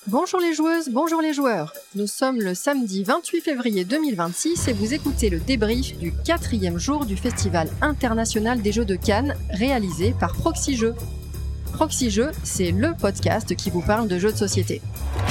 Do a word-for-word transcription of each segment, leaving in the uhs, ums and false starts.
Bonjour les joueuses, bonjour les joueurs. Nous sommes le samedi vingt-huit février deux mille vingt-six et vous écoutez le débrief du quatrième jour du Festival international des jeux de Cannes réalisé par Proxy Jeux. Proxy Jeux, c'est le podcast qui vous parle de jeux de société.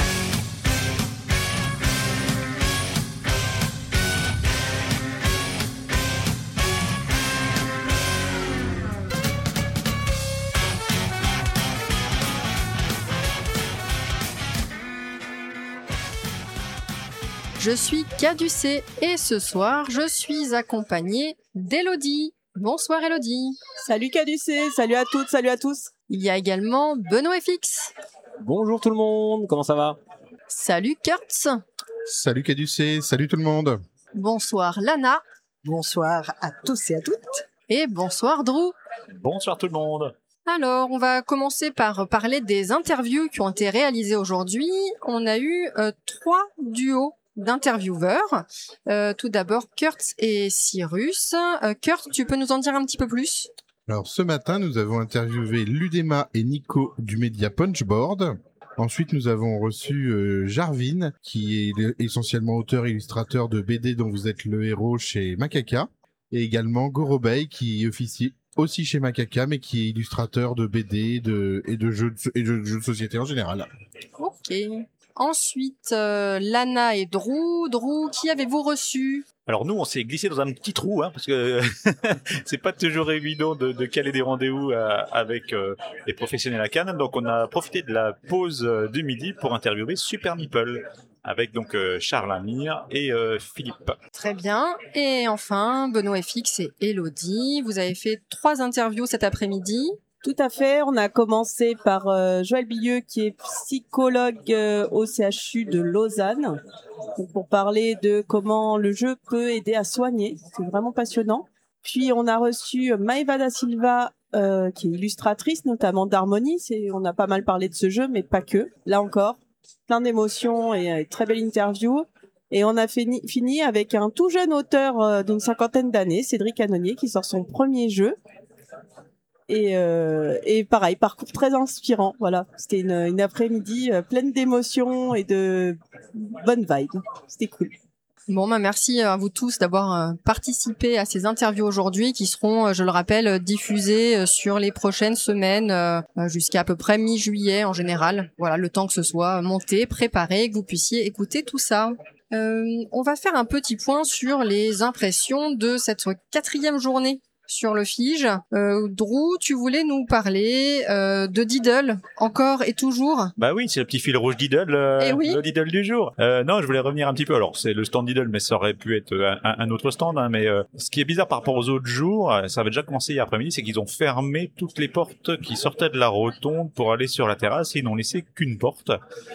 Je suis Caducée et ce soir, je suis accompagnée d'Élodie. Bonsoir Élodie. Salut Caducée, salut à toutes, salut à tous. Il y a également Benoît F X. Bonjour tout le monde, comment ça va ? Salut Kurtz. Salut Caducée, salut tout le monde. Bonsoir Lana. Bonsoir à tous et à toutes. Et bonsoir Drew. Bonsoir tout le monde. Alors, on va commencer par parler des interviews qui ont été réalisées aujourd'hui. On a eu euh, trois duos d'intervieweurs. Euh, tout d'abord, Kurtz et Cyrus. Euh, Kurtz, tu peux nous en dire un petit peu plus ? Alors, ce matin, nous avons interviewé Ludema et Nico du média Punchboard. Ensuite, nous avons reçu euh, Jarvin, qui est essentiellement auteur-illustrateur de B D dont vous êtes le héros chez Macaca. Et également Gorobei, qui officie aussi chez Macaca, mais qui est illustrateur de B D de, et, de jeux de, et de jeux de société en général. Ok. Ensuite, euh, Lana et Drew. Drew, qui avez-vous reçu ? Alors nous, on s'est glissé dans un petit trou, hein, parce que c'est pas toujours évident de, de caler des rendez-vous à, avec euh, les professionnels à Cannes. Donc on a profité de la pause euh, du midi pour interviewer Super Meeple, avec donc euh, Charles Amir et euh, Philippe. Très bien. Et enfin, Benoît F X et Élodie. Vous avez fait trois interviews cet après-midi. Tout à fait, on a commencé par euh, Joël Billeux qui est psychologue euh, au C H U de Lausanne pour parler de comment le jeu peut aider à soigner. C'est vraiment passionnant. Puis on a reçu Maëva da Silva euh, qui est illustratrice notamment d'Harmonie. C'est, on a pas mal parlé de ce jeu mais pas que. Là encore, plein d'émotions et euh, très belle interview. Et on a fini, fini avec un tout jeune auteur euh, d'une cinquantaine d'années, Cédric Annonier, qui sort son premier jeu. Et, euh, et pareil, parcours très inspirant. Voilà, c'était une, une après-midi euh, pleine d'émotions et de bonnes vibes. C'était cool. Bon, bah merci à vous tous d'avoir euh, participé à ces interviews aujourd'hui qui seront, euh, je le rappelle, diffusées euh, sur les prochaines semaines euh, jusqu'à à peu près mi-juillet en général. Voilà, le temps que ce soit monté, préparé, que vous puissiez écouter tout ça. Euh, on va faire un petit point sur les impressions de cette quatrième journée sur le Fige. Euh, Drew, tu voulais nous parler euh, de Diddle, encore et toujours. Bah oui, c'est le petit fil rouge Diddle, euh, Eh oui. le Diddle du jour. Euh, non, je voulais revenir un petit peu. Alors, c'est le stand Diddle, mais ça aurait pu être un, un autre stand. Hein, mais euh, ce qui est bizarre par rapport aux autres jours, ça avait déjà commencé hier après-midi, c'est qu'ils ont fermé toutes les portes qui sortaient de la rotonde pour aller sur la terrasse et ils n'ont laissé qu'une porte.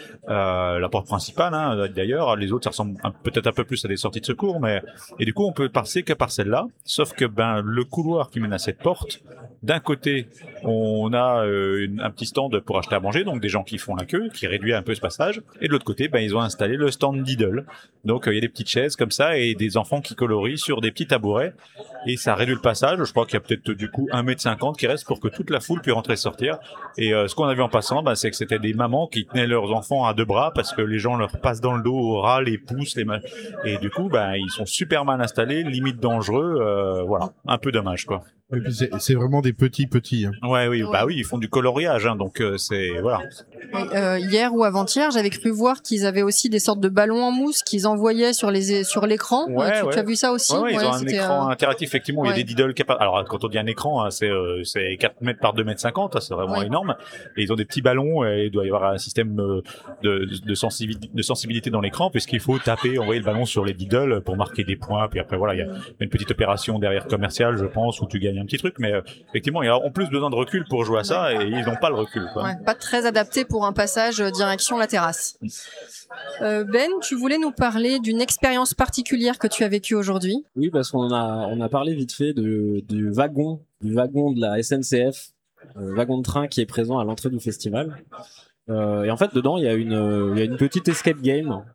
Euh, la porte principale, hein, d'ailleurs. Les autres, ça ressemble un, peut-être un peu plus à des sorties de secours, mais et du coup, on peut passer que par celle-là. Sauf que ben le couloir qui mène à cette porte, d'un côté, on a euh, une, un petit stand pour acheter à manger, donc des gens qui font la queue, qui réduit un peu ce passage. Et de l'autre côté, ben ils ont installé le stand Diddle. Donc il euh, y a des petites chaises comme ça et des enfants qui colorient sur des petits tabourets. Et ça réduit le passage. Je crois qu'il y a peut-être du coup un mètre cinquante qui reste pour que toute la foule puisse rentrer et sortir. Et euh, ce qu'on a vu en passant, ben, c'est que c'était des mamans qui tenaient leurs enfants à deux bras parce que les gens leur passent dans le dos, râlent, les poussent, les ma... et du coup, ben ils sont super mal installés, limite dangereux. Euh, voilà, un peu dommage quoi. Et puis c'est, c'est vraiment des petits petits. Hein. Ouais, oui, Ouais. bah oui, ils font du coloriage, hein, donc euh, c'est voilà. Euh, hier ou avant-hier, j'avais cru voir qu'ils avaient aussi des sortes de ballons en mousse qu'ils envoyaient sur les sur l'écran. Ouais, Euh, tu, ouais. tu as vu ça aussi ? Ouais, ouais, ils Ouais, ont un c'était, écran euh, interactif, effectivement, il y ouais. a des diddles capables. Alors, quand on dit un écran, hein, c'est, euh, c'est quatre mètres par deux mètres cinquante, hein, c'est vraiment Ouais. énorme. Et ils ont des petits ballons, et il doit y avoir un système euh, de, de, sensibilité, de sensibilité dans l'écran, puisqu'il faut taper, envoyer le ballon sur les diddles pour marquer des points, puis après, voilà, il y a une petite opération derrière commerciale, je pense, où tu gagnes un petit truc, mais euh, effectivement, il y a en plus besoin de recul pour jouer à ça, et ils n'ont pas le recul, quoi. Ouais, pas très adapté pour un passage euh, direction la terrasse. Euh, Ben, tu voulais nous parler d'une expérience particulière que tu as vécue aujourd'hui. Oui, parce qu'on a on a parlé vite fait de du wagon, du wagon de la S N C F, euh, wagon de train qui est présent à l'entrée du festival. Euh, et en fait, dedans, il y a une il y a une petite escape game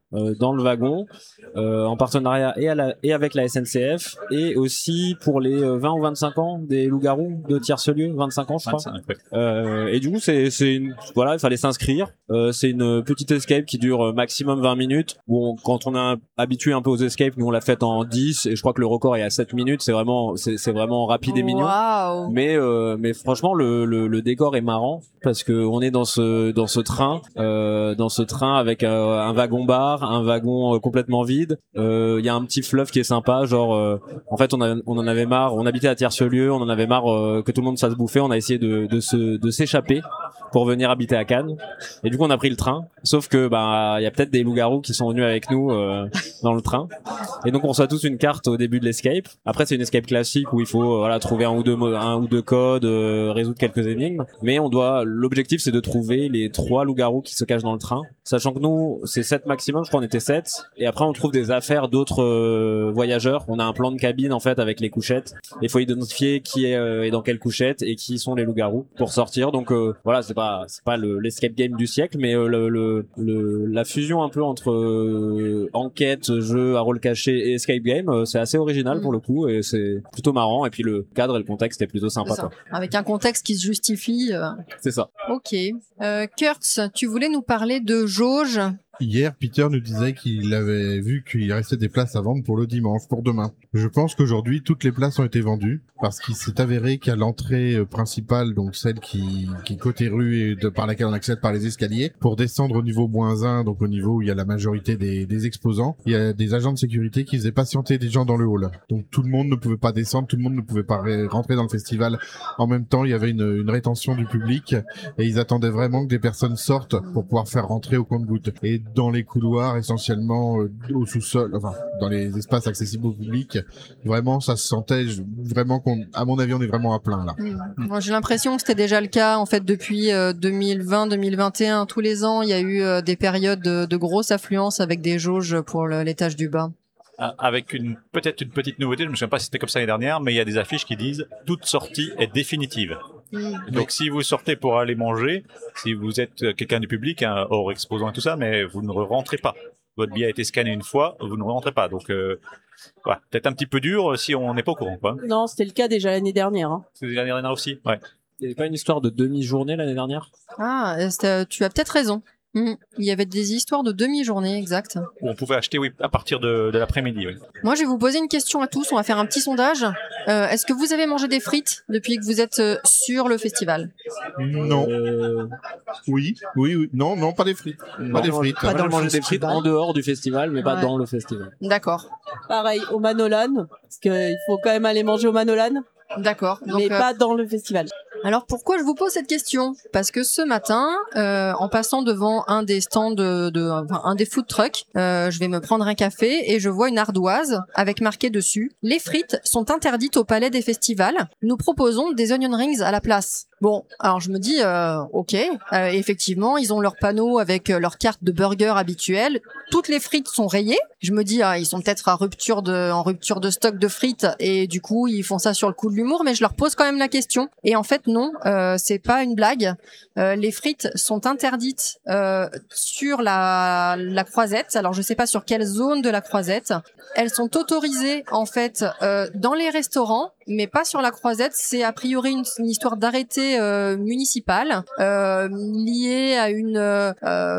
euh, dans le wagon, euh, en partenariat et, à la, et avec la S N C F, et aussi pour les vingt ou vingt-cinq ans des loups-garous de Tiercelieu, vingt-cinq ans je crois. vingt-cinq, ouais. Euh, et du coup c'est c'est une, voilà, il fallait s'inscrire. Euh, c'est une petite escape qui dure maximum vingt minutes. Bon, quand on est habitué un peu aux escapes, nous on l'a faite en dix, et je crois que le record est à sept minutes. C'est vraiment c'est c'est vraiment rapide et mignon. Waouh. Mais euh, mais franchement le, le le décor est marrant parce que on est dans ce dans ce train euh, dans ce train avec euh, un wagon bar, un wagon euh, complètement vide. Il euh, y a un petit fleuve qui est sympa, genre euh, en fait on a, on en avait marre, on habitait à Tiercelieu, on en avait marre euh, que tout le monde se fasse bouffer, on a essayé de de se de s'échapper pour venir habiter à Cannes, et du coup on a pris le train, sauf que bah il y a peut-être des loups-garous qui sont venus avec nous euh, dans le train, et donc on reçoit tous une carte au début de l'escape. Après c'est une escape classique où il faut euh, voilà trouver un ou deux un ou deux codes, euh, résoudre quelques énigmes, mais on doit l'objectif c'est de trouver les trois loups-garous qui se cachent dans le train, sachant que nous c'est sept maximum, je crois on était sept, et après on trouve des affaires d'autres euh, voyageurs. On a un plan de cabine en fait avec les couchettes, il faut identifier qui est, euh, est dans quelle couchette et qui sont les loups-garous pour sortir. Donc euh, voilà, c'est pas c'est pas le l'escape game du siècle, mais euh, le, le le la fusion un peu entre euh, enquête, jeu à rôle caché et escape game, euh, c'est assez original mmh. pour le coup, et c'est plutôt marrant, et puis le cadre et le contexte est plutôt sympa quoi. Avec un contexte qui se justifie. Euh... C'est ça. Ok. Euh, Kurtz, tu voulais nous parler de jauge. Hier, Peter nous disait qu'il avait vu qu'il restait des places à vendre pour le dimanche, pour demain. Je pense qu'aujourd'hui, toutes les places ont été vendues parce qu'il s'est avéré qu'à l'entrée principale, donc celle qui, qui est côté rue et de, par laquelle on accède par les escaliers, pour descendre au niveau moins un, donc au niveau où il y a la majorité des, des exposants, il y a des agents de sécurité qui faisaient patienter des gens dans le hall. Donc tout le monde ne pouvait pas descendre, tout le monde ne pouvait pas rentrer dans le festival. En même temps, il y avait une, une rétention du public et ils attendaient vraiment que des personnes sortent pour pouvoir faire rentrer au compte-gouttes. Et dans les couloirs, essentiellement euh, au sous-sol, enfin dans les espaces accessibles au public, vraiment ça se sentait je, vraiment qu'on, à mon avis, on est vraiment à plein là. Mmh. Moi, j'ai l'impression que c'était déjà le cas en fait depuis euh, deux mille vingt deux mille vingt et un. Tous les ans, il y a eu euh, des périodes de, de grosse affluence avec des jauges pour le, l'étage du bas. Avec une peut-être une petite nouveauté, je me souviens pas si c'était comme ça l'année dernière, mais il y a des affiches qui disent toute sortie est définitive. Mmh. Donc si vous sortez pour aller manger, si vous êtes quelqu'un du public, hein, hors exposant et tout ça, mais vous ne rentrez pas. Votre billet a été scanné une fois, vous ne rentrez pas. Donc euh, voilà, peut-être un petit peu dur si on n'est pas au courant, quoi. Non, c'était le cas déjà l'année dernière. Hein. C'était l'année dernière aussi. Ouais. Il n'y avait pas une histoire de demi-journée l'année dernière? Ah, tu as peut-être raison. Mmh. Il y avait des histoires de demi-journée, exact. On pouvait acheter, oui, à partir de, de l'après-midi. Oui. Moi, je vais vous poser une question à tous. On va faire un petit sondage. Euh, est-ce que vous avez mangé des frites depuis que vous êtes euh, sur le festival? Non. Euh... Oui, oui, oui. Non, non, pas des frites. Non, pas des frites. Pas dans le manger des frites en dehors du festival, mais pas ouais. dans le festival. D'accord. Pareil, au Manolan, parce qu'il faut quand même aller manger au Manolan. D'accord. Donc, mais euh... pas dans le festival. Alors pourquoi je vous pose cette question? Parce que ce matin, euh, en passant devant un des stands de, de enfin, un des food trucks, euh, je vais me prendre un café et je vois une ardoise avec marqué dessus: les frites sont interdites au palais des festivals. Nous proposons des onion rings à la place. Bon, alors je me dis, euh, ok, euh, effectivement, ils ont leur panneau avec euh, leur carte de burger habituelle. Toutes les frites sont rayées. Je me dis, ah, ils sont peut-être à rupture de, en rupture de stock de frites et du coup, ils font ça sur le coup de l'humour. Mais je leur pose quand même la question. Et en fait, non, euh, c'est pas une blague. Euh, les frites sont interdites euh, sur la, la Croisette. Alors, je sais pas sur quelle zone de la Croisette. Elles sont autorisées en fait euh, dans les restaurants, mais pas sur la Croisette. C'est a priori une, une histoire d'arrêté euh, municipal euh, lié à une euh,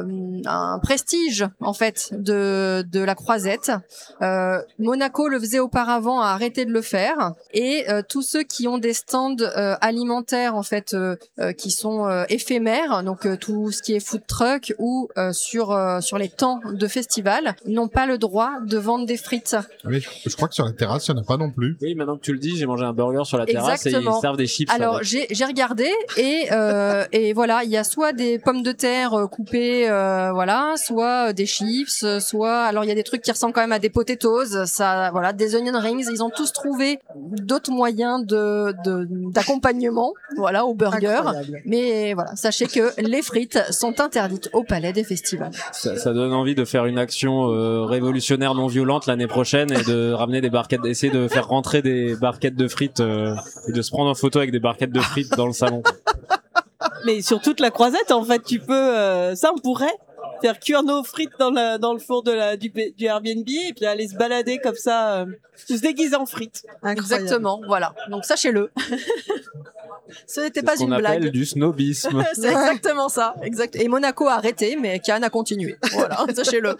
un prestige en fait de de la Croisette. Euh, Monaco le faisait auparavant, a arrêté de le faire, et euh, tous ceux qui ont des stands euh, alimentaires en fait euh, euh, qui sont euh, éphémères, donc euh, tout ce qui est food truck ou euh, sur euh, sur les temps de festival, n'ont pas le droit de vendre des frites. Oui, je, je crois que sur la terrasse, il n'y en a pas non plus. Oui, maintenant que tu le dis, j'ai mangé un burger sur la terrasse. Exactement. Et ils servent des chips. Alors j'ai j'ai regardé et euh, et voilà, il y a soit des pommes de terre euh, coupées, euh, voilà, soit euh, des chips, soit alors il y a des trucs qui ressemblent quand même à des potatoes, ça, voilà, des onion rings. Ils ont tous trouvé d'autres moyens de, de d'accompagnement, voilà, au burger. Incroyable. Mais voilà, sachez que les frites sont interdites au palais des festivals. Ça, ça donne envie de faire une action euh, révolutionnaire non violente l'année prochaine et de ramener des barquettes, d'essayer de faire rentrer des barquettes de frites euh, et de se prendre en photo avec des barquettes de frites dans le salon. Mais sur toute la Croisette, en fait, tu peux, euh, ça on pourrait faire cuire nos frites dans, la, dans le four de la, du, du Airbnb et puis aller se balader comme ça, euh, se déguiser en frites. Incroyable. Exactement, voilà. Donc sachez-le. Ce n'était C'est pas ce qu'on une appelle blague. du snobisme. C'est exactement ça. Exact. Et Monaco a arrêté, mais Cannes a continué. Voilà, sachez-le.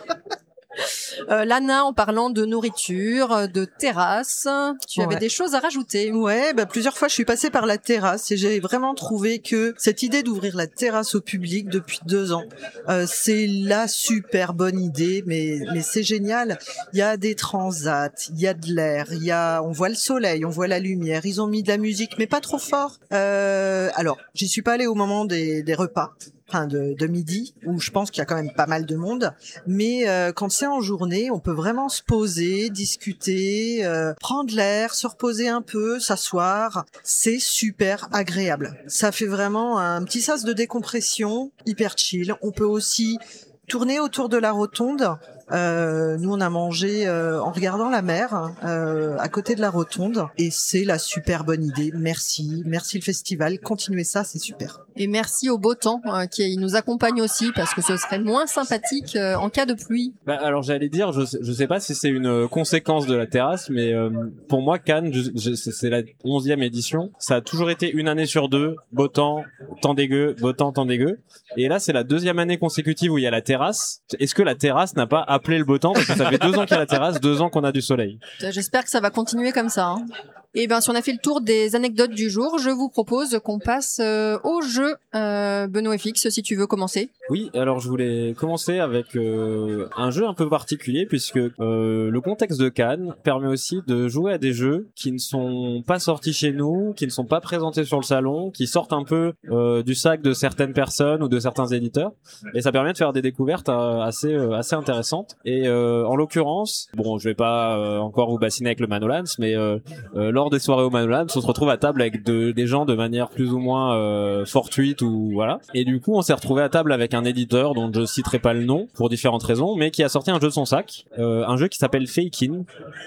Euh, Lana, en parlant de nourriture, de terrasse, tu avais Ouais. des choses à rajouter. Ouais, bah plusieurs fois je suis passée par la terrasse et j'ai vraiment trouvé que cette idée d'ouvrir la terrasse au public depuis deux ans, euh, c'est la super bonne idée, mais mais c'est génial. Il y a des transats, il y a de l'air, il y a, on voit le soleil, on voit la lumière. Ils ont mis de la musique, mais pas trop fort. Euh, alors, j'y suis pas allée au moment des, des repas. Enfin de, de midi, où je pense qu'il y a quand même pas mal de monde. Mais euh, quand c'est en journée, on peut vraiment se poser, discuter, euh, prendre l'air, se reposer un peu, s'asseoir. C'est super agréable. Ça fait vraiment un petit sas de décompression, hyper chill. On peut aussi tourner autour de la rotonde. Euh, nous, on a mangé euh, en regardant la mer, euh, à côté de la rotonde, et c'est la super bonne idée. Merci, merci le festival. Continuez ça, c'est super. Et merci au beau temps euh, qui nous accompagne aussi, parce que ce serait moins sympathique euh, en cas de pluie. Bah, alors j'allais dire, je, sais- je sais pas si c'est une euh, conséquence de la terrasse, mais euh, pour moi Cannes, je- je- c'est c'est la onzième édition. Ça a toujours été une année sur deux, beau temps, temps dégueu, beau temps, temps dégueu. Et là, c'est la deuxième année consécutive où il y a la terrasse. Est-ce que la terrasse n'a pas appelé le beau temps, parce que ça fait deux ans qu'il y a la terrasse, deux ans qu'on a du soleil. Euh, J'espère que ça va continuer comme ça. Hein. Et ben, si on a fait le tour des anecdotes du jour, je vous propose qu'on passe euh, au jeu. Euh, Benoît F X, si tu veux commencer. Oui, alors je voulais commencer avec euh, un jeu un peu particulier, puisque euh, le contexte de Cannes permet aussi de jouer à des jeux qui ne sont pas sortis chez nous, qui ne sont pas présentés sur le salon, qui sortent un peu euh, du sac de certaines personnes ou de certains éditeurs, et ça permet de faire des découvertes euh, assez euh, assez intéressantes. Et euh, en l'occurrence, bon, je vais pas euh, encore vous bassiner avec le Manolans, mais euh, euh, lors des soirées au Manolans, on se retrouve à table avec de, des gens de manière plus ou moins euh, fortuite ou voilà. Et du coup, on s'est retrouvé à table avec un éditeur dont je citerai pas le nom pour différentes raisons, mais qui a sorti un jeu de son sac, euh, un jeu qui s'appelle Faekin,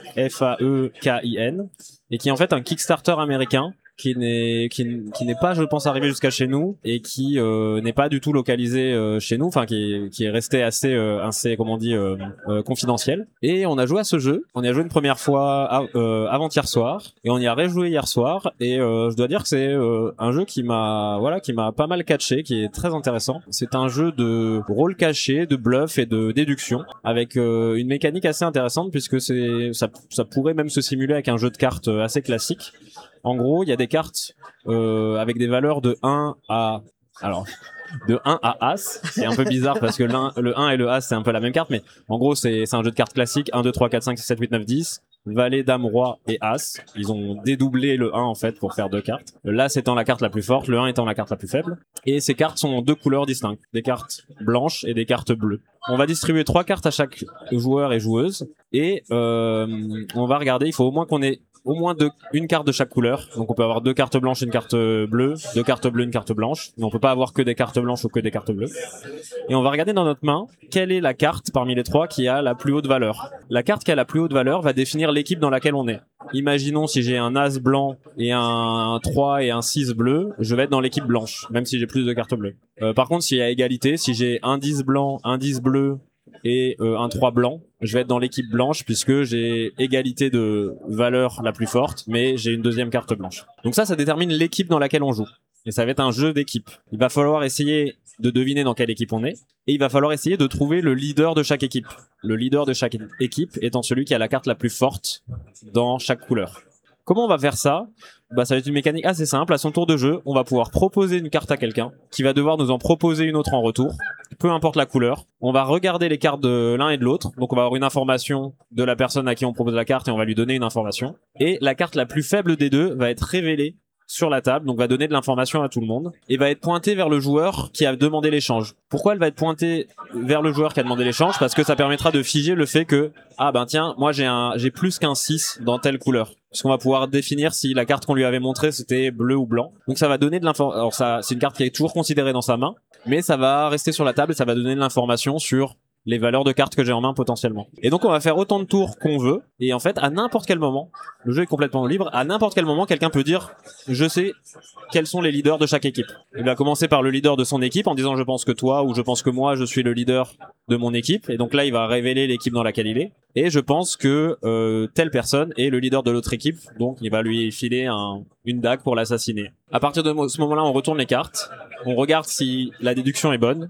F A E K I N, et qui est en fait un Kickstarter américain qui n'est qui, n- qui n'est pas, je pense, arrivé jusqu'à chez nous et qui euh, n'est pas du tout localisé euh, chez nous, enfin qui est, qui est resté assez euh, assez comment on dit euh, euh, confidentiel. Et on a joué à ce jeu, on y a joué une première fois av- euh, avant-hier soir et on y a rejoué hier soir, et euh, je dois dire que c'est euh, un jeu qui m'a voilà qui m'a pas mal catché, qui est très intéressant. C'est un jeu de rôle caché, de bluff et de déduction avec euh, une mécanique assez intéressante, puisque c'est ça ça pourrait même se simuler avec un jeu de cartes euh, assez classique. En gros, il y a des cartes euh, avec des valeurs de un à alors de un à As. C'est un peu bizarre parce que l'un, le un et le As, c'est un peu la même carte, mais en gros, c'est c'est un jeu de cartes classique. un, deux, trois, quatre, cinq, six, sept, huit, neuf, dix. Valet, dame, roi et As. Ils ont dédoublé le un en fait pour faire deux cartes. L'As étant la carte la plus forte, le un étant la carte la plus faible. Et ces cartes sont en deux couleurs distinctes. Des cartes blanches et des cartes bleues. On va distribuer trois cartes à chaque joueur et joueuse. Et euh, on va regarder, il faut au moins qu'on ait au moins deux, une carte de chaque couleur. Donc on peut avoir deux cartes blanches, une carte bleue, deux cartes bleues, une carte blanche. Mais on peut pas avoir que des cartes blanches ou que des cartes bleues. Et on va regarder dans notre main quelle est la carte parmi les trois qui a la plus haute valeur. La carte qui a la plus haute valeur va définir l'équipe dans laquelle on est. Imaginons si j'ai un As blanc et un trois et un six bleu, je vais être dans l'équipe blanche, même si j'ai plus de cartes bleues. Euh, par contre, s'il y a égalité, si j'ai un dix blanc, un dix bleu et euh, un trois blanc, je vais être dans l'équipe blanche puisque j'ai égalité de valeur la plus forte, mais j'ai une deuxième carte blanche. Donc ça, ça détermine l'équipe dans laquelle on joue. Et ça va être un jeu d'équipe. Il va falloir essayer de deviner dans quelle équipe on est, et il va falloir essayer de trouver le leader de chaque équipe. Le leader de chaque équipe étant celui qui a la carte la plus forte dans chaque couleur. Comment on va faire ça ? Bah, ça va être une mécanique assez simple. À son tour de jeu, on va pouvoir proposer une carte à quelqu'un qui va devoir nous en proposer une autre en retour, peu importe la couleur. On va regarder les cartes de l'un et de l'autre. Donc on va avoir une information de la personne à qui on propose la carte et on va lui donner une information. Et la carte la plus faible des deux va être révélée sur la table, donc va donner de l'information à tout le monde, et va être pointée vers le joueur qui a demandé l'échange. Pourquoi elle va être pointée vers le joueur qui a demandé l'échange ? Parce que ça permettra de figer le fait que, ah ben tiens, moi j'ai un, j'ai plus qu'un six dans telle couleur. Parce qu'on va pouvoir définir si la carte qu'on lui avait montrée c'était bleu ou blanc. Donc ça va donner de l'information. Alors ça, c'est une carte qui est toujours considérée dans sa main, mais ça va rester sur la table et ça va donner de l'information sur les valeurs de cartes que j'ai en main potentiellement. Et donc on va faire autant de tours qu'on veut, et en fait à n'importe quel moment, le jeu est complètement libre, à n'importe quel moment quelqu'un peut dire je sais quels sont les leaders de chaque équipe. Il va commencer par le leader de son équipe en disant je pense que toi ou je pense que moi je suis le leader de mon équipe, et donc là il va révéler l'équipe dans laquelle il est, et je pense que euh, telle personne est le leader de l'autre équipe, donc il va lui filer un, une dague pour l'assassiner. À partir de ce moment-là on retourne les cartes, on regarde si la déduction est bonne,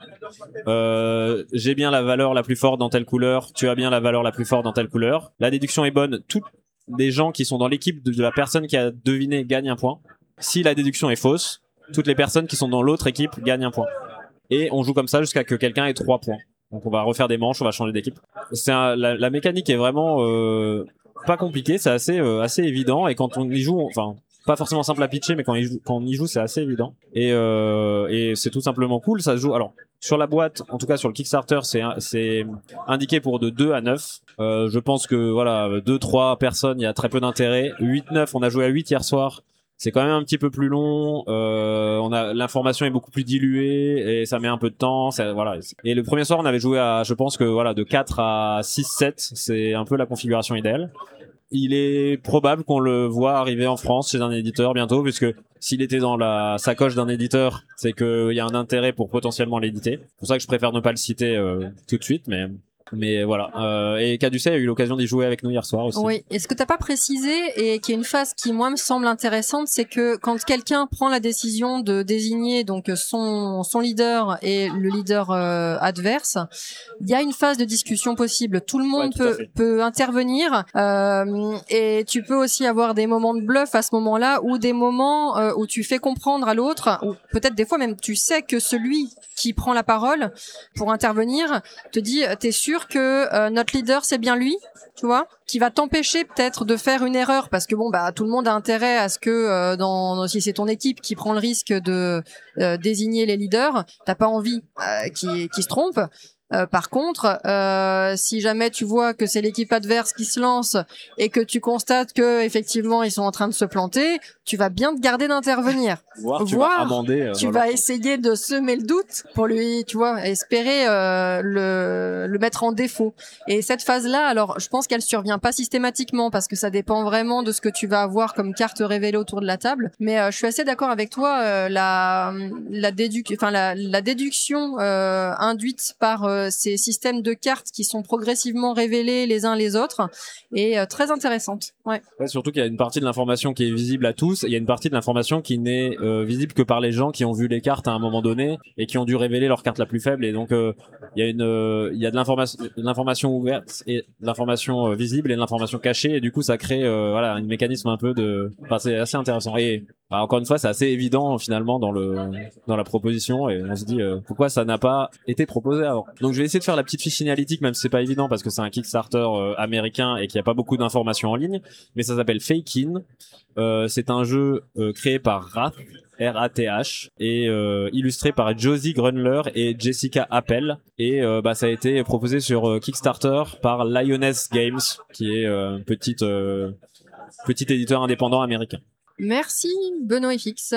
euh, j'ai bien la valeur la plus forte dans telle couleur, tu as bien la valeur la plus forte dans telle couleur, la déduction est bonne, tous les gens qui sont dans l'équipe de la personne qui a deviné gagnent un point. Si la déduction est fausse, toutes les personnes qui sont dans l'autre équipe gagnent un point. Et on joue comme ça jusqu'à que quelqu'un ait trois points. Donc on va refaire des manches, on va changer d'équipe. C'est un, la, la mécanique est vraiment euh, pas compliquée, c'est assez euh, assez évident, et quand on y joue, on, enfin pas forcément simple à pitcher, mais quand, il joue, quand on y joue, c'est assez évident. Et, euh, et c'est tout simplement cool. Ça se joue. Alors sur la boîte, en tout cas sur le Kickstarter, c'est c'est indiqué pour de deux à neuf. Euh, je pense que voilà, deux trois personnes, il y a très peu d'intérêt. huit neuf, on a joué à huit hier soir. C'est quand même un petit peu plus long. Euh, on a l'information est beaucoup plus diluée et ça met un peu de temps. Ça, voilà. Et le premier soir, on avait joué à, je pense que voilà, de quatre à six sept, c'est un peu la configuration idéale. Il est probable qu'on le voit arriver en France chez un éditeur bientôt, puisque s'il était dans la sacoche d'un éditeur, c'est qu'il y a un intérêt pour potentiellement l'éditer. C'est pour ça que je préfère ne pas le citer euh, tout de suite, mais mais voilà. Euh, et Caducet a eu l'occasion d'y jouer avec nous hier soir aussi. Oui. Et ce que t'as pas précisé, et qui est une phase qui moi me semble intéressante, c'est que quand quelqu'un prend la décision de désigner donc son son leader et le leader euh, adverse, il y a une phase de discussion possible. Tout le monde ouais, peut peut intervenir, euh, et tu peux aussi avoir des moments de bluff à ce moment-là, ou des moments euh, où tu fais comprendre à l'autre, ou peut-être des fois même tu sais que celui qui prend la parole pour intervenir te dit t'es sûr que euh, notre leader c'est bien lui, tu vois, qui va t'empêcher peut-être de faire une erreur, parce que bon bah tout le monde a intérêt à ce que euh, dans si c'est ton équipe qui prend le risque de euh, désigner les leaders, t'as pas envie euh, qu'ils qu'ils se trompent. Euh, par contre, euh, si jamais tu vois que c'est l'équipe adverse qui se lance et que tu constates que effectivement ils sont en train de se planter, tu vas bien te garder d'intervenir. Voir, tu Voir, vas amender. Euh, tu voilà. vas essayer de semer le doute pour lui, tu vois, espérer euh, le le mettre en défaut. Et cette phase-là, alors je pense qu'elle survient pas systématiquement, parce que ça dépend vraiment de ce que tu vas avoir comme carte révélée autour de la table. Mais euh, je suis assez d'accord avec toi, euh, la la déduc, enfin la la déduction euh, induite par euh, ces systèmes de cartes qui sont progressivement révélés les uns les autres est euh, très intéressante. Ouais. Ouais, surtout qu'il y a une partie de l'information qui est visible à tous, et il y a une partie de l'information qui n'est euh, visible que par les gens qui ont vu les cartes à un moment donné et qui ont dû révéler leur carte la plus faible. Et donc euh, il y a une, euh, il y a de l'information, de l'information ouverte et de l'information euh, visible et de l'information cachée. Et du coup, ça crée euh, voilà un mécanisme un peu de, enfin c'est assez intéressant. Et bah, encore une fois, c'est assez évident finalement dans le dans la proposition, et on se dit euh, pourquoi ça n'a pas été proposé avant. Donc je vais essayer de faire la petite fiche signalétique, même si c'est pas évident parce que c'est un Kickstarter euh, américain et qu'il n'y a pas beaucoup d'informations en ligne, mais ça s'appelle Fake-In. Euh, c'est un jeu euh, créé par Rath, R A T H, et euh, illustré par Josie Grunler et Jessica Appel, et euh, bah ça a été proposé sur euh, Kickstarter par Lioness Games, qui est euh, petite euh, petit éditeur indépendant américain. Merci Benoît F X.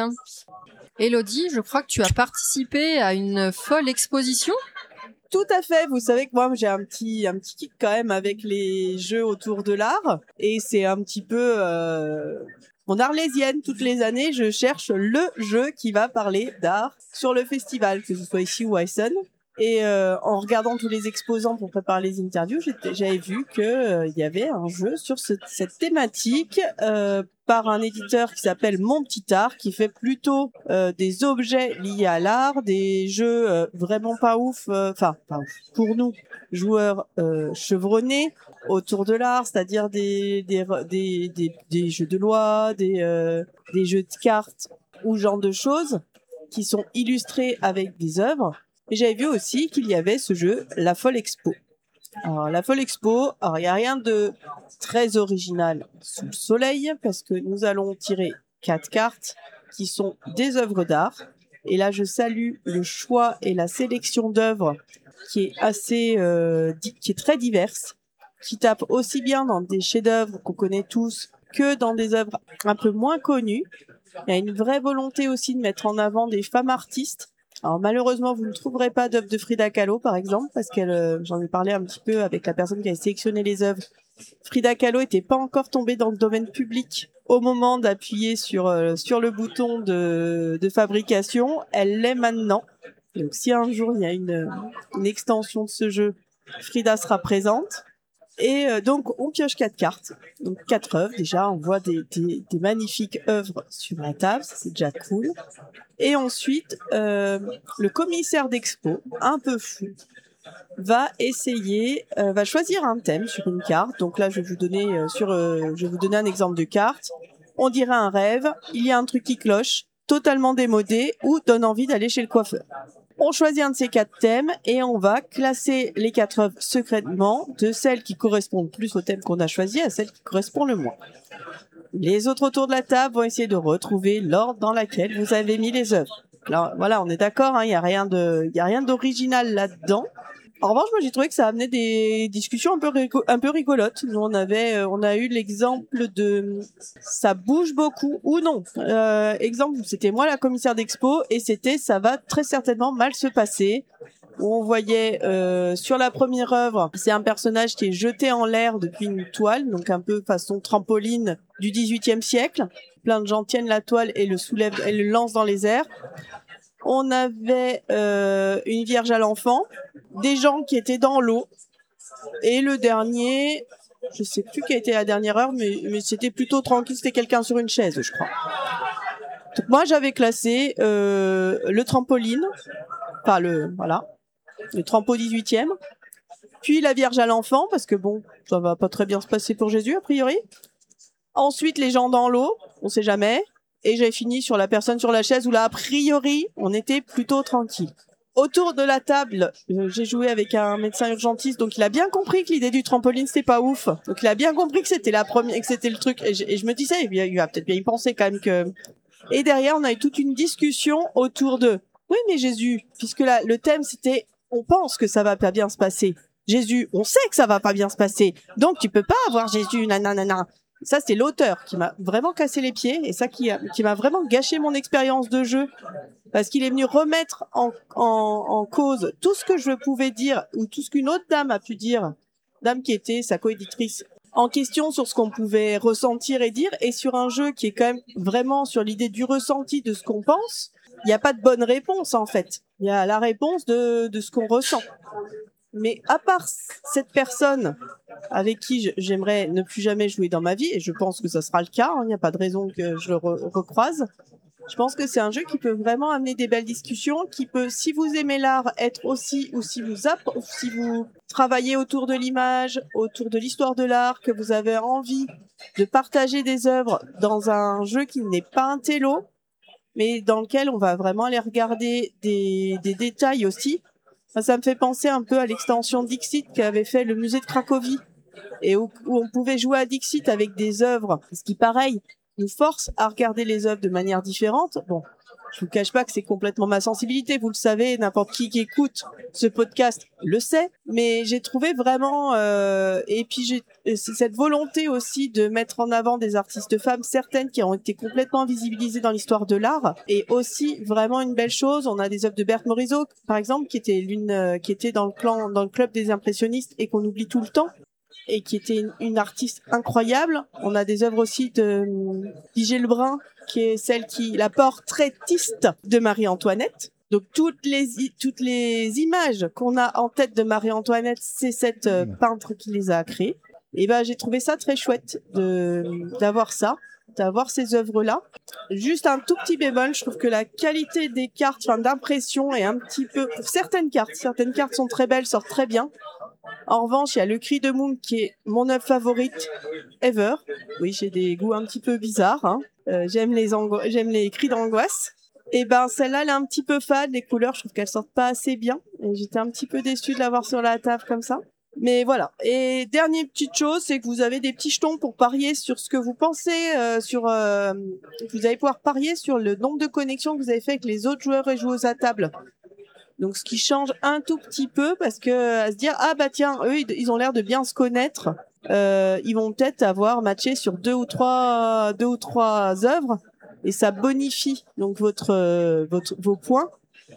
Elodie, je crois que tu as participé à une folle exposition. Tout à fait. Vous savez que moi, j'ai un petit, un petit kick quand même avec les jeux autour de l'art. Et c'est un petit peu euh, mon arlésienne. Toutes les années, je cherche le jeu qui va parler d'art sur le festival, que ce soit ici ou à Essen. Et euh, en regardant tous les exposants pour préparer les interviews, j'avais vu que euh, il y avait un jeu sur ce, cette thématique euh, par un éditeur qui s'appelle Mon Petit Art, qui fait plutôt euh, des objets liés à l'art, des jeux euh, vraiment pas ouf, enfin euh, pour nous joueurs euh, chevronnés autour de l'art, c'est-à-dire des des, des des des jeux de loi, des euh, des jeux de cartes ou genre de choses qui sont illustrés avec des œuvres. Et j'avais vu aussi qu'il y avait ce jeu, La Folle Expo. Alors, La Folle Expo, alors il n'y a rien de très original sous le soleil, parce que nous allons tirer quatre cartes qui sont des œuvres d'art. Et là, je salue le choix et la sélection d'œuvres qui est assez, euh, qui est très diverse, qui tape aussi bien dans des chefs-d'œuvre qu'on connaît tous que dans des œuvres un peu moins connues. Il y a une vraie volonté aussi de mettre en avant des femmes artistes. Alors malheureusement, vous ne trouverez pas d'œuvres de Frida Kahlo, par exemple, parce qu'elle, euh, j'en ai parlé un petit peu avec la personne qui a sélectionné les œuvres. Frida Kahlo était pas encore tombée dans le domaine public au moment d'appuyer sur euh, sur le bouton de, de fabrication. Elle l'est maintenant. Donc si un jour il y a une, une extension de ce jeu, Frida sera présente. Et euh, donc on pioche quatre cartes, donc quatre œuvres déjà. On voit des, des, des magnifiques œuvres sur la table, ça, c'est déjà cool. Et ensuite, euh, le commissaire d'expo, un peu fou, va essayer, euh, va choisir un thème sur une carte. Donc là, je vais vous donner euh, sur, euh, je vais vous donner un exemple de carte. On dirait un rêve. Il y a un truc qui cloche, totalement démodé ou donne envie d'aller chez le coiffeur. On choisit un de ces quatre thèmes et on va classer les quatre œuvres secrètement de celles qui correspondent plus au thème qu'on a choisi à celles qui correspondent le moins. Les autres autour de la table vont essayer de retrouver l'ordre dans lequel vous avez mis les œuvres. Alors voilà, on est d'accord, hein, il y a rien de, il y a rien d'original là-dedans. En revanche, moi j'ai trouvé que ça amenait des discussions un peu rigo- un peu rigolotes. Nous on avait, euh, on a eu l'exemple de ça bouge beaucoup ou non. Euh, exemple, c'était moi la commissaire d'expo et c'était ça va très certainement mal se passer. Où on voyait euh, sur la première œuvre, c'est un personnage qui est jeté en l'air depuis une toile, donc un peu façon trampoline du dix-huitième siècle. Plein de gens tiennent la toile et le soulèvent et le lancent dans les airs. On avait euh, une Vierge à l'enfant, des gens qui étaient dans l'eau, et le dernier, je sais plus quelle était la dernière heure, mais, mais c'était plutôt tranquille, c'était quelqu'un sur une chaise, je crois. Donc moi j'avais classé euh, le trampoline, enfin le voilà, le trampo dix-huitième, puis la Vierge à l'enfant, parce que bon, ça va pas très bien se passer pour Jésus a priori. Ensuite les gens dans l'eau, on sait jamais. Et j'ai fini sur la personne sur la chaise où là, a priori, on était plutôt tranquille. Autour de la table, euh, j'ai joué avec un médecin urgentiste, donc il a bien compris que l'idée du trampoline, c'était pas ouf. Donc il a bien compris que c'était la première, que c'était le truc. Et je, et je me disais, il va, il va peut-être bien y penser quand même que... Et derrière, on a eu toute une discussion autour de, oui, mais Jésus, puisque là, le thème, c'était, on pense que ça va pas bien se passer. Jésus, on sait que ça va pas bien se passer. Donc tu peux pas avoir Jésus, nanana. Ça, c'est l'auteur qui m'a vraiment cassé les pieds et ça qui, a, qui m'a vraiment gâché mon expérience de jeu parce qu'il est venu remettre en, en, en cause tout ce que je pouvais dire ou tout ce qu'une autre dame a pu dire, dame qui était sa coéditrice, en question sur ce qu'on pouvait ressentir et dire et sur un jeu qui est quand même vraiment sur l'idée du ressenti de ce qu'on pense. Il n'y a pas de bonne réponse en fait. Il y a la réponse de, de ce qu'on ressent. Mais à part cette personne avec qui j'aimerais ne plus jamais jouer dans ma vie, et je pense que ça sera le cas, il hein, n'y a pas de raison que je le re- recroise, je pense que c'est un jeu qui peut vraiment amener des belles discussions, qui peut, si vous aimez l'art, être aussi, ou si vous, app- ou si vous travaillez autour de l'image, autour de l'histoire de l'art, que vous avez envie de partager des œuvres dans un jeu qui n'est pas un télo, mais dans lequel on va vraiment aller regarder des, des détails aussi. Ça me fait penser un peu à l'extension Dixit qu'avait fait le musée de Cracovie et où, où on pouvait jouer à Dixit avec des œuvres, ce qui, pareil, nous force à regarder les œuvres de manière différente. Bon, je vous cache pas que c'est complètement ma sensibilité, vous le savez, n'importe qui qui écoute ce podcast le sait, mais j'ai trouvé vraiment, euh, et puis j'ai cette volonté aussi de mettre en avant des artistes femmes, certaines qui ont été complètement invisibilisées dans l'histoire de l'art, et aussi vraiment une belle chose. On a des œuvres de Berthe Morisot, par exemple, qui était l'une, euh, qui était dans le clan, dans le club des impressionnistes et qu'on oublie tout le temps, et qui était une, une artiste incroyable. On a des œuvres aussi de Vigée Lebrun, qui est celle qui, la portraitiste de Marie-Antoinette. Donc toutes les toutes les images qu'on a en tête de Marie-Antoinette, c'est cette euh, peintre qui les a créées. Et ben j'ai trouvé ça très chouette de d'avoir ça, d'avoir ces œuvres-là. Juste un tout petit bémol, je trouve que la qualité des cartes, enfin d'impression, est un petit peu, pour certaines cartes, certaines cartes sont très belles, sortent très bien. En revanche, il y a Le Cri de Moon qui est mon œuvre favorite ever. Oui, j'ai des goûts un petit peu bizarres. Hein. Euh, j'aime les ango- j'aime les cris d'angoisse. Et ben celle-là, elle est un petit peu fade. Les couleurs, je trouve qu'elles sortent pas assez bien. Et j'étais un petit peu déçue de l'avoir sur la table comme ça. Mais voilà. Et dernière petite chose, c'est que vous avez des petits jetons pour parier sur ce que vous pensez, euh, sur. Euh, vous allez pouvoir parier sur le nombre de connexions que vous avez fait avec les autres joueurs et joueuses à table. Donc, ce qui change un tout petit peu, parce que à se dire, ah bah tiens, eux, ils ont l'air de bien se connaître. Euh, ils vont peut-être avoir matché sur deux ou trois, deux ou trois œuvres, et ça bonifie donc votre, euh, votre, vos points.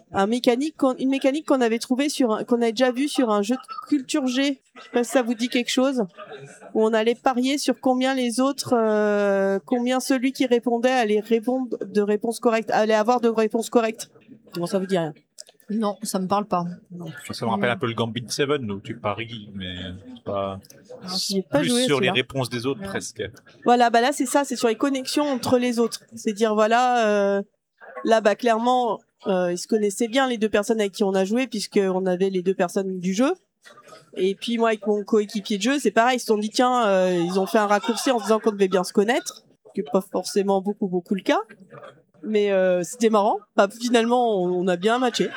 un mécanique, qu'on, une mécanique qu'on avait trouvée sur, un, qu'on avait déjà vu sur un jeu de culture G. Je sais pas si ça vous dit quelque chose. Où on allait parier sur combien les autres, euh, combien celui qui répondait allait répondre de réponses correctes, allait avoir de réponses correctes. Bon, ça vous dit rien. Non, ça me parle pas. Ça me rappelle un peu le Gambit sept où tu paries, mais c'est pas, J'ai pas plus joué à sur les celui-là. réponses des autres presque. Voilà, bah là c'est ça, c'est sur les connexions entre les autres. C'est dire voilà, euh, là bah clairement, euh, ils se connaissaient bien les deux personnes avec qui on a joué puisque on avait les deux personnes du jeu. Et puis moi avec mon coéquipier de jeu, c'est pareil, ils se sont dit tiens, euh, ils ont fait un raccourci en disant qu'on devait bien se connaître, ce qui est pas forcément beaucoup beaucoup le cas. Mais euh, c'était marrant. Bah, finalement, on, on a bien matché.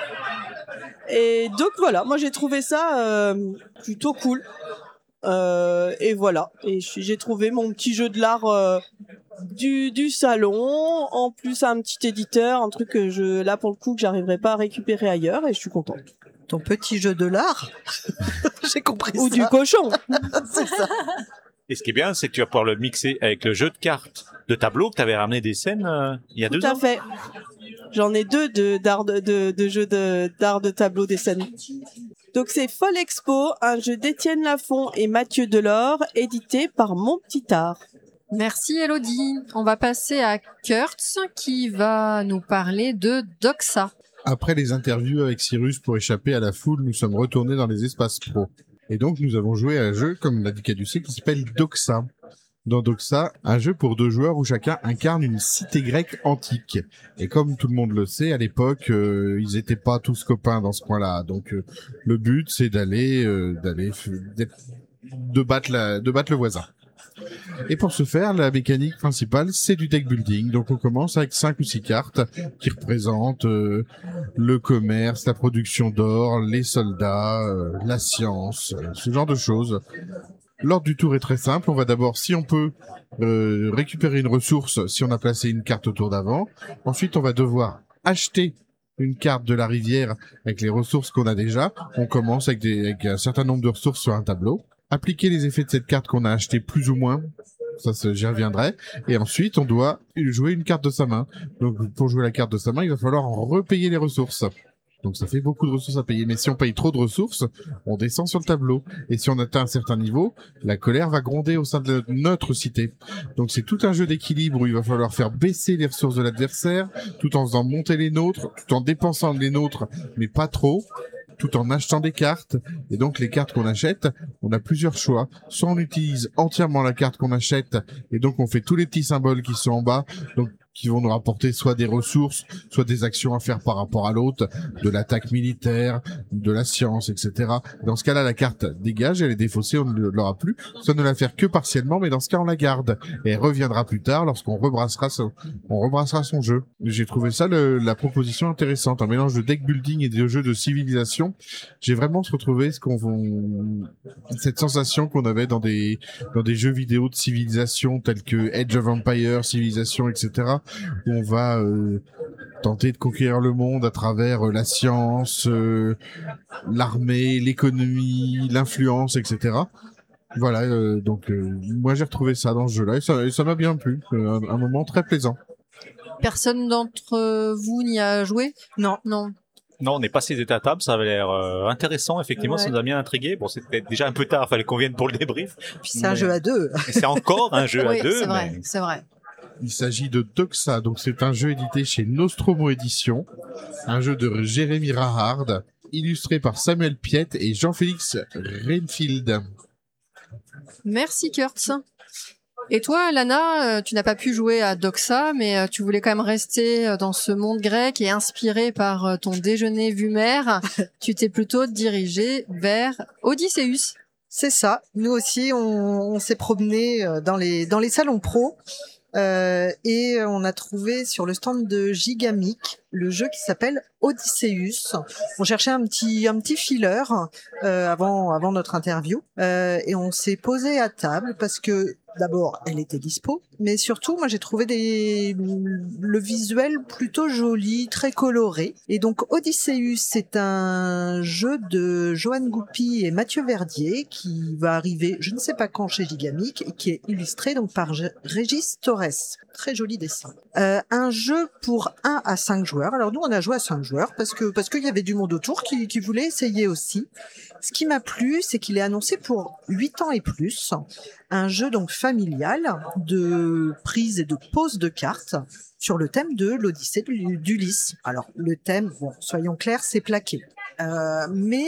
Et donc voilà, moi j'ai trouvé ça euh, plutôt cool. Euh, et voilà. Et j'ai trouvé mon petit jeu de l'art euh, du, du salon, en plus un petit éditeur, un truc que je, là pour le coup, que j'arriverai pas à récupérer ailleurs, et je suis contente. Ton petit jeu de l'art. J'ai compris Ou ça. du cochon. C'est ça. Et ce qui est bien, c'est que tu vas pouvoir le mixer avec le jeu de cartes de tableau que tu avais ramené des scènes euh, il y a Tout deux à ans. fait. J'en ai deux de d'art de, de, de jeux de d'art de tableau des scènes. Donc c'est Folle Expo, un jeu d'Étienne Lafont et Mathieu Delors, édité par Mon Petit Art. Merci Elodie. On va passer à Kurtz qui va nous parler de Doxa. Après les interviews avec Cyrus pour échapper à la foule, nous sommes retournés dans les espaces pro. Et donc nous avons joué à un jeu, comme l'a dit Caducé, qui s'appelle Doxa. Dans Doxa, un jeu pour deux joueurs où chacun incarne une cité grecque antique. Et comme tout le monde le sait, à l'époque, euh, ils étaient pas tous copains dans ce coin-là. Donc euh, le but, c'est d'aller, euh, d'aller, d'être- de battre la, de battre le voisin. Et pour ce faire, la mécanique principale, c'est du deck building. Donc on commence avec cinq ou six cartes qui représentent euh, le commerce, la production d'or, les soldats, euh, la science, euh, ce genre de choses. L'ordre du tour est très simple. On va d'abord, si on peut, euh, récupérer une ressource si on a placé une carte au tour d'avant. Ensuite, on va devoir acheter une carte de la rivière avec les ressources qu'on a déjà. On commence avec, des, avec un certain nombre de ressources sur un tableau. Appliquer les effets de cette carte qu'on a achetée plus ou moins. Ça, c'est- j'y reviendrai. Et ensuite, on doit jouer une carte de sa main. Donc, pour jouer la carte de sa main, il va falloir en repayer les ressources. Donc, ça fait beaucoup de ressources à payer. Mais si on paye trop de ressources, on descend sur le tableau. Et si on atteint un certain niveau, la colère va gronder au sein de notre cité. Donc, c'est tout un jeu d'équilibre où il va falloir faire baisser les ressources de l'adversaire, tout en faisant monter les nôtres, tout en dépensant les nôtres, mais pas trop, tout en achetant des cartes. Et donc, les cartes qu'on achète, on a plusieurs choix. Soit on utilise entièrement la carte qu'on achète, et donc on fait tous les petits symboles qui sont en bas, donc qui vont nous rapporter soit des ressources, soit des actions à faire par rapport à l'autre, de l'attaque militaire, de la science, et cetera. Dans ce cas-là, la carte dégage, elle est défaussée, on ne l'aura plus. Soit ne la faire que partiellement, mais dans ce cas, on la garde. Et elle reviendra plus tard lorsqu'on rebrassera son, on rebrassera son jeu. J'ai trouvé ça, le, la proposition intéressante. Un mélange de deck building et de jeux de civilisation. J'ai vraiment retrouvé ce qu'on, cette sensation qu'on avait dans des, dans des jeux vidéo de civilisation tels que Age of Empires, Civilisation, et cetera, où on va euh, tenter de conquérir le monde à travers euh, la science, euh, l'armée, l'économie, l'influence, et cetera. Voilà, euh, donc euh, moi j'ai retrouvé ça dans ce jeu-là et ça, et ça m'a bien plu, euh, un, un moment très plaisant. Personne d'entre vous n'y a joué? Non. Non. Non, on est passé d'état à table, ça avait l'air euh, intéressant, effectivement, Ouais. ça nous a bien intrigué. Bon, c'était déjà un peu tard, fallait qu'on vienne pour le débrief. Puis c'est un Mais- jeu à deux. Et c'est encore un jeu Oui, à deux. c'est vrai, mais- c'est vrai. Il s'agit de Doxa, donc c'est un jeu édité chez Nostromo Éditions, un jeu de Jérémy Rahard, illustré par Samuel Piette et Jean-Félix Renfield. Merci Kurtz. Et toi, Lana, euh, tu n'as pas pu jouer à Doxa, mais euh, tu voulais quand même rester euh, dans ce monde grec et inspiré par euh, ton déjeuner vu mer, tu t'es plutôt dirigé vers Odysseus. C'est ça. Nous aussi, on, on s'est promené euh, dans les dans les salons pro euh, et on a trouvé sur le stand de Gigamic le jeu qui s'appelle Odysseus. On cherchait un petit un petit filler euh, avant avant notre interview euh, et on s'est posé à table parce que d'abord, elle était dispo, mais surtout, moi, j'ai trouvé des, le visuel plutôt joli, très coloré. Et donc, Odysseus, c'est un jeu de Johan Goupy et Mathieu Verdier qui va arriver, je ne sais pas quand, chez Gigamic, et qui est illustré donc par Régis Torres. Très joli dessin. Euh, un jeu pour un à cinq joueurs. Alors nous, on a joué à cinq joueurs parce que parce qu'il y avait du monde autour qui, qui voulait essayer aussi. Ce qui m'a plu, c'est qu'il est annoncé pour huit ans et plus. Un jeu donc familial de prise et de pose de cartes sur le thème de l'Odyssée d'Ulysse. Alors le thème, bon, soyons clairs, c'est plaqué. Euh, mais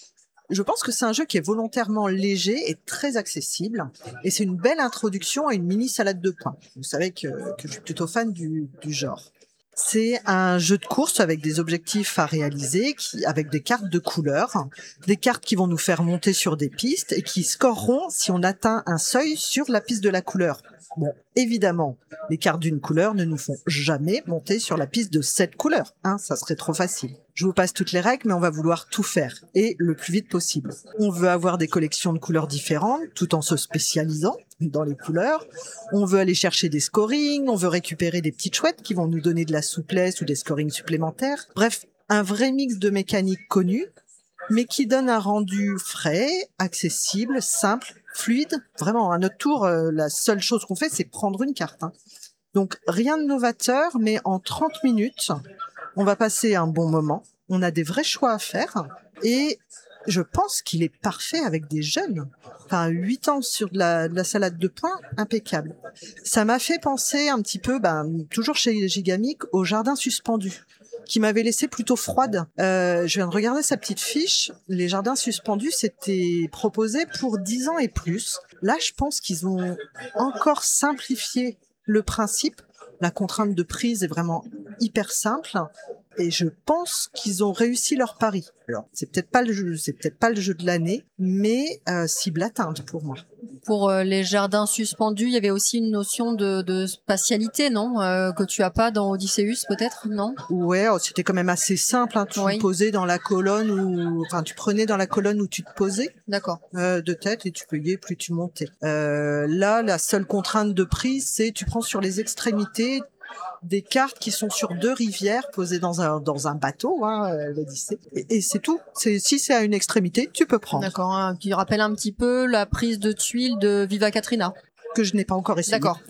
je pense que c'est un jeu qui est volontairement léger et très accessible. Et c'est une belle introduction à une mini salade de points. Vous savez que, que je suis plutôt fan du, du genre. C'est un jeu de course avec des objectifs à réaliser, qui, avec des cartes de couleurs, des cartes qui vont nous faire monter sur des pistes et qui scoreront si on atteint un seuil sur la piste de la couleur. Bon, évidemment, les cartes d'une couleur ne nous font jamais monter sur la piste de cette couleur, hein, ça serait trop facile. Je vous passe toutes les règles, mais on va vouloir tout faire, et le plus vite possible. On veut avoir des collections de couleurs différentes, tout en se spécialisant dans les couleurs. On veut aller chercher des scorings, on veut récupérer des petites chouettes qui vont nous donner de la souplesse ou des scorings supplémentaires. Bref, un vrai mix de mécaniques connues, mais qui donne un rendu frais, accessible, simple, fluide. Vraiment, à notre tour, euh, la seule chose qu'on fait, c'est prendre une carte. Hein. Donc, rien de novateur, mais en trente minutes, on va passer un bon moment. On a des vrais choix à faire. Et je pense qu'il est parfait avec des jeunes. Enfin, huit ans sur de la, de la salade de points, impeccable. Ça m'a fait penser un petit peu, ben, toujours chez Gigamic, au jardin suspendu, qui m'avait laissé plutôt froide. Euh, je viens de regarder sa petite fiche. Les jardins suspendus, c'était proposé pour dix ans et plus. Là, je pense qu'ils ont encore simplifié le principe. La contrainte de prise est vraiment hyper simple. Et je pense qu'ils ont réussi leur pari. Alors, c'est peut-être pas le jeu, c'est peut-être pas le jeu de l'année, mais euh, cible atteinte pour moi. Pour euh, les jardins suspendus, il y avait aussi une notion de, de spatialité, non, euh, que tu as pas dans Odysseus, peut-être, non? Ouais, oh, c'était quand même assez simple. Hein. Tu Oui. posais dans la colonne où, enfin, tu prenais dans la colonne où tu te posais. D'accord. Euh, de tête et tu payais plus tu montais. Euh, là, la seule contrainte de prise, c'est tu prends sur les extrémités des cartes qui sont sur deux rivières posées dans un dans un bateau, hein, l'Odyssée. Et, et c'est tout. C'est si c'est à une extrémité, tu peux prendre. D'accord. Hein, qui rappelle un petit peu la prise de tuiles de Viva Katrina. Que je n'ai pas encore essayé. D'accord.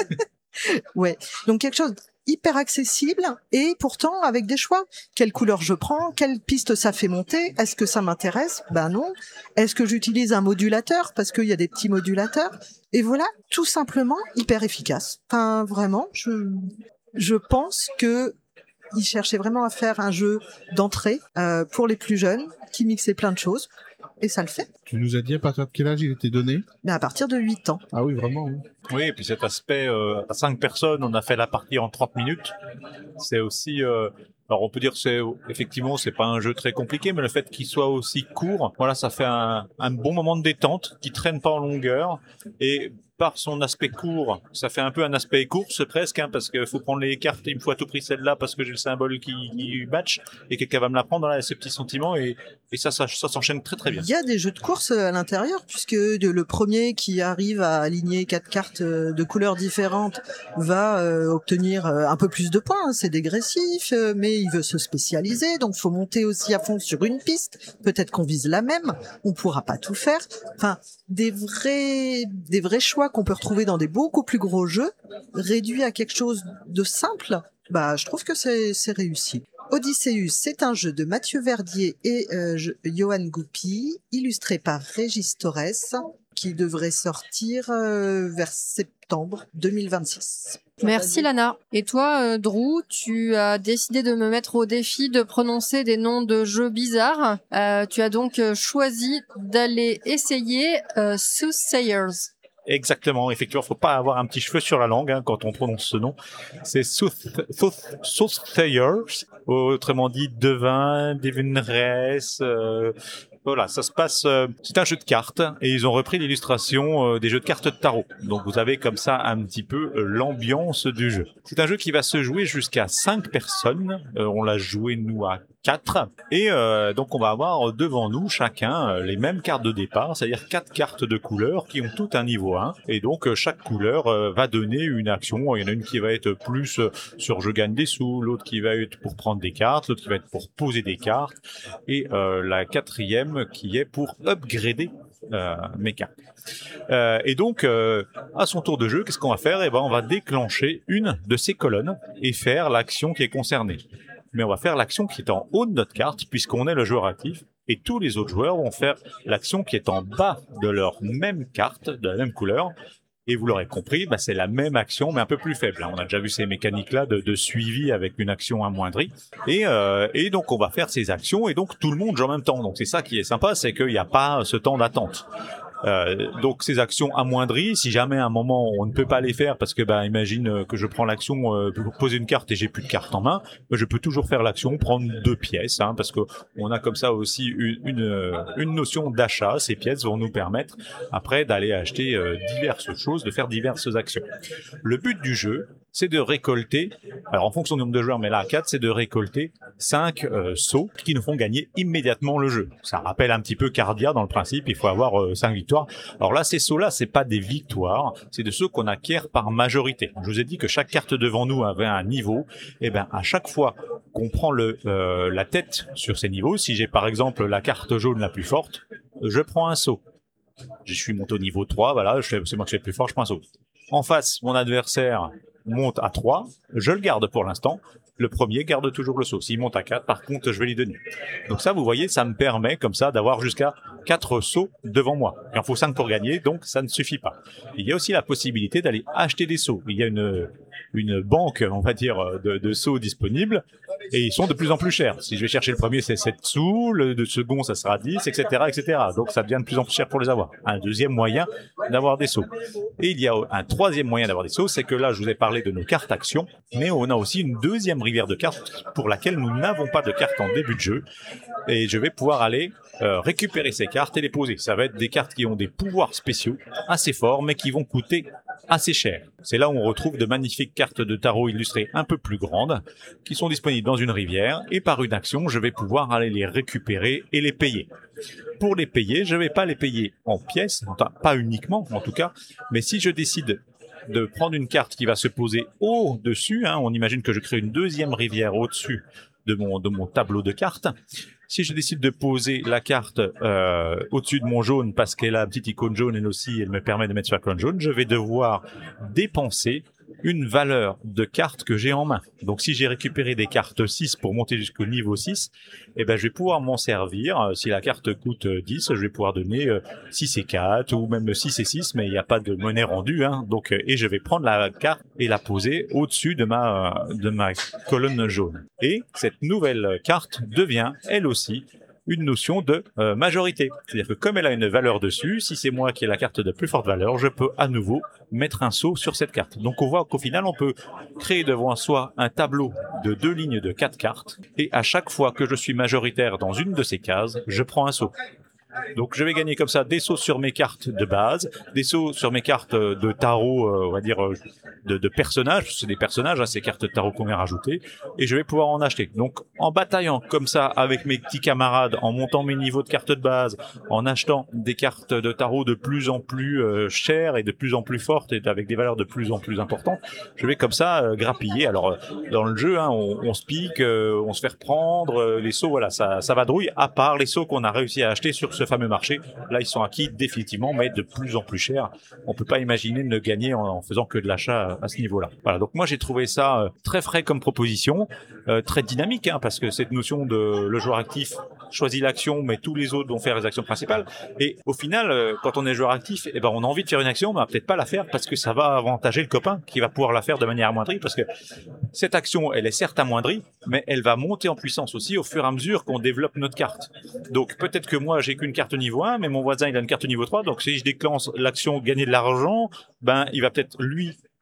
Ouais. Donc quelque chose hyper accessible et pourtant avec des choix. Quelle couleur je prends? Quelle piste ça fait monter? Est-ce que ça m'intéresse? Ben non. Est-ce que j'utilise un modulateur? Parce qu'il y a des petits modulateurs. Et voilà, tout simplement hyper efficace. Enfin, vraiment, je, je pense que ils cherchaient vraiment à faire un jeu d'entrée euh, pour les plus jeunes qui mixait plein de choses. Et ça le fait. Tu nous as dit à partir de quel âge il était donné? Mais à partir de huit ans. Ah oui, vraiment. Oui, oui et puis cet aspect, euh, à cinq personnes, on a fait la partie en trente minutes. C'est aussi... Euh, alors on peut dire que c'est effectivement c'est pas un jeu très compliqué, mais le fait qu'il soit aussi court, voilà, ça fait un, un bon moment de détente qui traîne pas en longueur et par son aspect court, ça fait un peu un aspect course presque, hein, parce qu'il faut prendre les cartes et il me faut à tout prix celle-là parce que j'ai le symbole qui, qui match et quelqu'un va me la prendre, là, ce petit sentiment et, et ça, ça, ça s'enchaîne très très bien. Il y a des jeux de course à l'intérieur puisque de, le premier qui arrive à aligner quatre cartes de couleurs différentes va euh, obtenir euh, un peu plus de points, hein, c'est dégressif, euh, mais il veut se spécialiser, donc faut monter aussi à fond sur une piste, peut-être qu'on vise la même, on pourra pas tout faire, enfin des vrais, des vrais choix qu'on peut retrouver dans des beaucoup plus gros jeux, réduits à quelque chose de simple, bah je trouve que c'est, c'est réussi. Odysseus, c'est un jeu de Mathieu Verdier et euh, Johan Goupy, illustré par Régis Torres, qui devrait sortir euh, vers septembre deux mille vingt-six. Merci Lana. Et toi, euh, Drew, tu as décidé de me mettre au défi de prononcer des noms de jeux bizarres. Euh, tu as donc choisi d'aller essayer euh, Soothsayers. Exactement, effectivement, faut pas avoir un petit cheveu sur la langue hein, quand on prononce ce nom. C'est Soothsayers, autrement dit devin, divineresse, euh, Voilà, ça se passe. Euh, c'est un jeu de cartes et ils ont repris l'illustration euh, des jeux de cartes de tarot. Donc vous avez comme ça un petit peu euh, l'ambiance du jeu. C'est un jeu qui va se jouer jusqu'à cinq personnes. Euh, on l'a joué nous à quatre et euh, donc on va avoir devant nous chacun euh, les mêmes cartes de départ, c'est-à-dire quatre cartes de couleur qui ont toutes un niveau un. Et donc euh, chaque couleur euh, va donner une action. Il y en a une qui va être plus euh, sur je gagne des sous, l'autre qui va être pour prendre des cartes, l'autre qui va être pour poser des cartes et euh, la quatrième qui est pour upgrader euh, mes cartes. Euh, et donc, euh, à son tour de jeu, qu'est-ce qu'on va faire ? Eh ben, on va déclencher une de ces colonnes et faire l'action qui est concernée. Mais on va faire l'action qui est en haut de notre carte, puisqu'on est le joueur actif, et tous les autres joueurs vont faire l'action qui est en bas de leur même carte, de la même couleur. Et vous l'aurez compris, bah c'est la même action, mais un peu plus faible. On a déjà vu ces mécaniques-là de, de suivi avec une action amoindrie. Et, euh, et donc, on va faire ces actions, et donc tout le monde joue en même temps. Donc, c'est ça qui est sympa, c'est qu'il n'y a pas ce temps d'attente. Euh, donc ces actions amoindries, si jamais à un moment on ne peut pas les faire parce que bah imagine que je prends l'action euh, pour poser une carte et j'ai plus de carte en main, bah, je peux toujours faire l'action prendre deux pièces, hein, parce que on a comme ça aussi une une, une notion d'achat. Ces pièces vont nous permettre après d'aller acheter euh, diverses choses, de faire diverses actions. Le but du jeu, c'est de récolter, alors en fonction du nombre de joueurs, mais là à quatre, c'est de récolter cinq euh, sauts qui nous font gagner immédiatement le jeu. Ça rappelle un petit peu Cardia dans le principe, il faut avoir euh, cinq victoires. Alors là, ces sauts-là, c'est pas des victoires, c'est de ceux qu'on acquiert par majorité. Je vous ai dit que chaque carte devant nous avait un niveau, et ben à chaque fois qu'on prend le euh, la tête sur ces niveaux, si j'ai par exemple la carte jaune la plus forte, je prends un saut. Je suis monté au niveau trois, voilà, je fais, c'est moi qui suis le plus fort, je prends un saut. En face, mon adversaire monte à trois, je le garde pour l'instant. Le premier garde toujours le saut. S'il monte à quatre, par contre, je vais lui donner. Donc ça, vous voyez, ça me permet comme ça d'avoir jusqu'à quatre sauts devant moi. Il en faut cinq pour gagner, donc ça ne suffit pas. Il y a aussi la possibilité d'aller acheter des sauts. Il y a une une banque, on va dire, de, de sauts disponibles et ils sont de plus en plus chers. Si je vais chercher le premier, c'est sept sous, le, le second, ça sera dix, et cetera, et cetera. Donc ça devient de plus en plus cher pour les avoir. Un deuxième moyen d'avoir des sauts. Et il y a un troisième moyen d'avoir des sauts, c'est que là, je vous ai parlé de nos cartes actions, mais on a aussi une deuxième rivière de cartes pour laquelle nous n'avons pas de cartes en début de jeu. Et je vais pouvoir aller euh, récupérer ces cartes et les poser. Ça va être des cartes qui ont des pouvoirs spéciaux assez forts, mais qui vont coûter assez cher. C'est là où on retrouve de magnifiques cartes de tarot illustrées un peu plus grandes, qui sont disponibles dans une rivière, et par une action, je vais pouvoir aller les récupérer et les payer. Pour les payer, je ne vais pas les payer en pièces, enfin, pas uniquement en tout cas, mais si je décide de prendre une carte qui va se poser au-dessus, hein, on imagine que je crée une deuxième rivière au-dessus de mon, de mon tableau de cartes. Si je décide de poser la carte euh, au-dessus de mon jaune parce qu'elle a une petite icône jaune, elle aussi, elle me permet de mettre sur la colonne jaune, je vais devoir dépenser une valeur de carte que j'ai en main. Donc si j'ai récupéré des cartes six pour monter jusqu'au niveau six, eh ben je vais pouvoir m'en servir. Si la carte coûte dix, je vais pouvoir donner six et quatre ou même six et six, mais il n'y a pas de monnaie rendue, hein. Donc et je vais prendre la carte et la poser au-dessus de ma de ma colonne jaune. Et cette nouvelle carte devient elle aussi une notion de euh, majorité. C'est-à-dire que comme elle a une valeur dessus, si c'est moi qui ai la carte de plus forte valeur, je peux à nouveau mettre un saut sur cette carte. Donc on voit qu'au final, on peut créer devant soi un tableau de deux lignes de quatre cartes, et à chaque fois que je suis majoritaire dans une de ces cases, je prends un saut. Donc je vais gagner comme ça des sauts sur mes cartes de base, des sauts sur mes cartes de tarot, euh, on va dire de, de personnages, c'est des personnages, hein, ces cartes de tarot qu'on vient rajouter, et je vais pouvoir en acheter. Donc en bataillant comme ça avec mes petits camarades, en montant mes niveaux de cartes de base, en achetant des cartes de tarot de plus en plus euh, chères et de plus en plus fortes et avec des valeurs de plus en plus importantes, je vais comme ça euh, grappiller. Alors euh, dans le jeu, hein, on, on se pique, euh, on se fait reprendre, euh, les sauts, voilà, ça, ça vadrouille, à part les sauts qu'on a réussi à acheter sur ce fameux marché. Là, ils sont acquis définitivement, mais de plus en plus cher. On peut pas imaginer de ne gagner en, en faisant que de l'achat à ce niveau-là. Voilà. Donc moi, j'ai trouvé ça euh, très frais comme proposition, euh, très dynamique, hein, parce que cette notion de le joueur actif choisit l'action, mais tous les autres vont faire les actions principales. Et au final, euh, quand on est joueur actif, eh ben, on a envie de faire une action, mais on va peut-être pas la faire parce que ça va avantager le copain qui va pouvoir la faire de manière amoindrie, parce que cette action, elle est certes amoindrie, mais elle va monter en puissance aussi au fur et à mesure qu'on développe notre carte. Donc peut-être que moi, j'ai qu'une carte niveau un, mais mon voisin, il a une carte niveau trois, donc si je déclenche l'action gagner de l'argent, ben, il va peut-être, lui,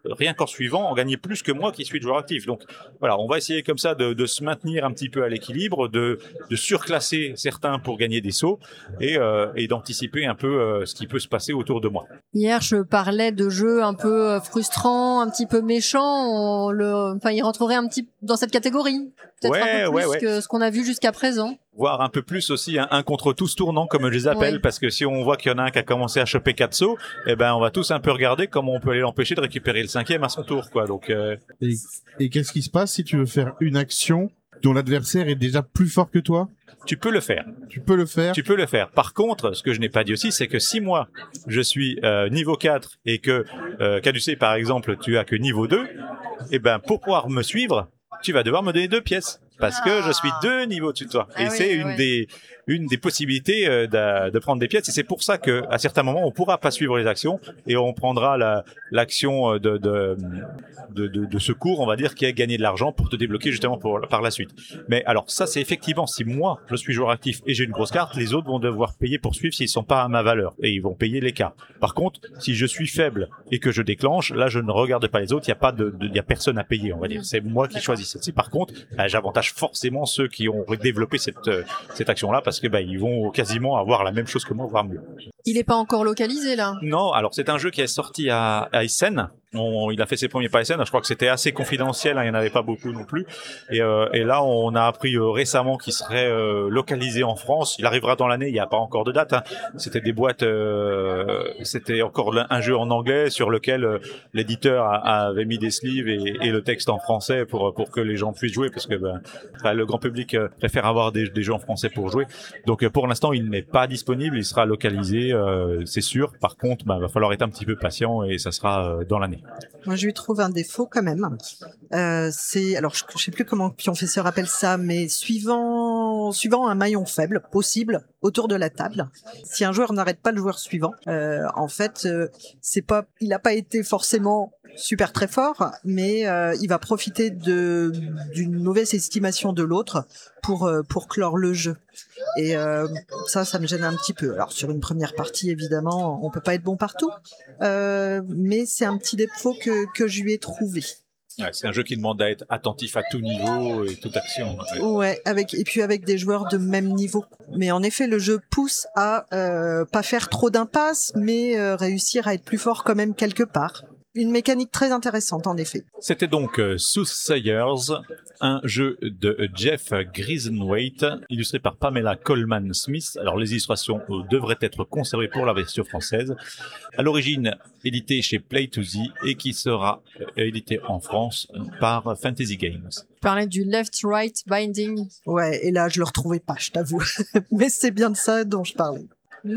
rien qu'en suivant, en gagner plus que moi qui suis joueur actif. Donc voilà, on va essayer comme ça de, de se maintenir un petit peu à l'équilibre, de, de surclasser certains pour gagner des sauts et, euh, et d'anticiper un peu euh, ce qui peut se passer autour de moi. Hier, je parlais de jeux un peu frustrants, un petit peu méchants. On le, enfin, il rentrerait un petit dans cette catégorie. Peut-être Ouais, un peu plus ouais, ouais. que ce qu'on a vu jusqu'à présent. Voire un peu plus aussi un, un contre tous tournant comme je les appelle, Oui. parce que si on voit qu'il y en a un qui a commencé à choper quatre sauts, eh ben on va tous un peu regarder comment on peut aller l'empêcher de récupérer le cinquième à son tour, quoi. Donc euh... Et, et qu'est-ce qui se passe si tu veux faire une action dont l'adversaire est déjà plus fort que toi? tu peux le faire. Tu peux le faire. Tu peux le faire. Par contre, ce que je n'ai pas dit aussi, c'est que si moi je suis euh, niveau quatre et que euh, Caducée par exemple, tu as que niveau deux, eh ben pour pouvoir me suivre, tu vas devoir me donner deux pièces. Parce que je suis deux niveaux au-dessus de toi. Ah et oui, c'est oui, une oui. des une des possibilités euh, de, de prendre des pièces. Et c'est pour ça que à certains moments, on pourra pas suivre les actions et on prendra la l'action de de, de de de secours, on va dire, qui est gagner de l'argent pour te débloquer justement pour par la suite. Mais alors ça, c'est effectivement si moi je suis joueur actif et j'ai une grosse carte, les autres vont devoir payer pour suivre s'ils sont pas à ma valeur et ils vont payer l'écart. Par contre, si je suis faible et que je déclenche, là, je ne regarde pas les autres. Il y a pas de, de il y a personne à payer, on va dire. C'est moi qui choisis celle-ci. Par contre, bah, j'avantage forcément ceux qui ont développé cette euh, cette action-là parce que bah ils vont quasiment avoir la même chose que moi, voire mieux. Il est pas encore localisé là. Non, alors c'est un jeu qui est sorti à, à Essen. On, il a fait ses premiers pas à Essen. Je crois que c'était assez confidentiel, hein, il n'y en avait pas beaucoup non plus. Et, euh, et là, on a appris euh, récemment qu'il serait euh, localisé en France. Il arrivera dans l'année. Il n'y a pas encore de date. Hein. C'était des boîtes. Euh, c'était encore un jeu en anglais sur lequel euh, l'éditeur a, avait mis des sleeves et, et le texte en français pour pour que les gens puissent jouer parce que ben, le grand public euh, préfère avoir des, des jeux en français pour jouer. Donc euh, pour l'instant, il n'est pas disponible. Il sera localisé, euh, c'est sûr. Par contre, ben, va falloir être un petit peu patient et ça sera euh, dans l'année. Moi, je lui trouve un défaut quand même. Euh, c'est, alors, je, je sais plus comment Pionfesseur appelle ça, mais suivant, suivant un maillon faible possible autour de la table. Si un joueur n'arrête pas le joueur suivant, euh, en fait, euh, c'est pas, il n'a pas été forcément super très fort, mais euh, il va profiter de d'une mauvaise estimation de l'autre pour euh, pour clore le jeu. Et euh, ça, ça me gêne un petit peu. Alors sur une première partie, évidemment, on peut pas être bon partout, euh, mais c'est un petit défaut que que je lui ai trouvé. Ouais, c'est un jeu qui demande à être attentif à tout niveau et toute action. Ouais. Ouais, avec et puis avec des joueurs de même niveau. Mais en effet, le jeu pousse à euh, pas faire trop d'impasses, mais euh, réussir à être plus fort quand même quelque part. Une mécanique très intéressante, en effet. C'était donc euh, Soothsayers, un jeu de Jeff Grisenwaite, illustré par Pamela Coleman Smith. Alors, les illustrations euh, devraient être conservées pour la version française. À l'origine, édité chez Play to Z et qui sera euh, édité en France euh, par Fantasy Games. Tu parlais du left-right binding. Ouais, et là, je le retrouvais pas, je t'avoue. Mais c'est bien de ça dont je parlais.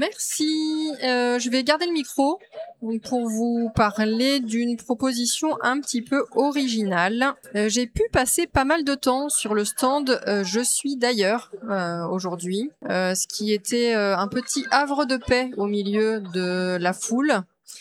Merci. Euh, je vais garder le micro pour vous parler d'une proposition un petit peu originale. Euh, j'ai pu passer pas mal de temps sur le stand euh, Je suis d'ailleurs euh, aujourd'hui, euh, ce qui était euh, un petit havre de paix au milieu de la foule.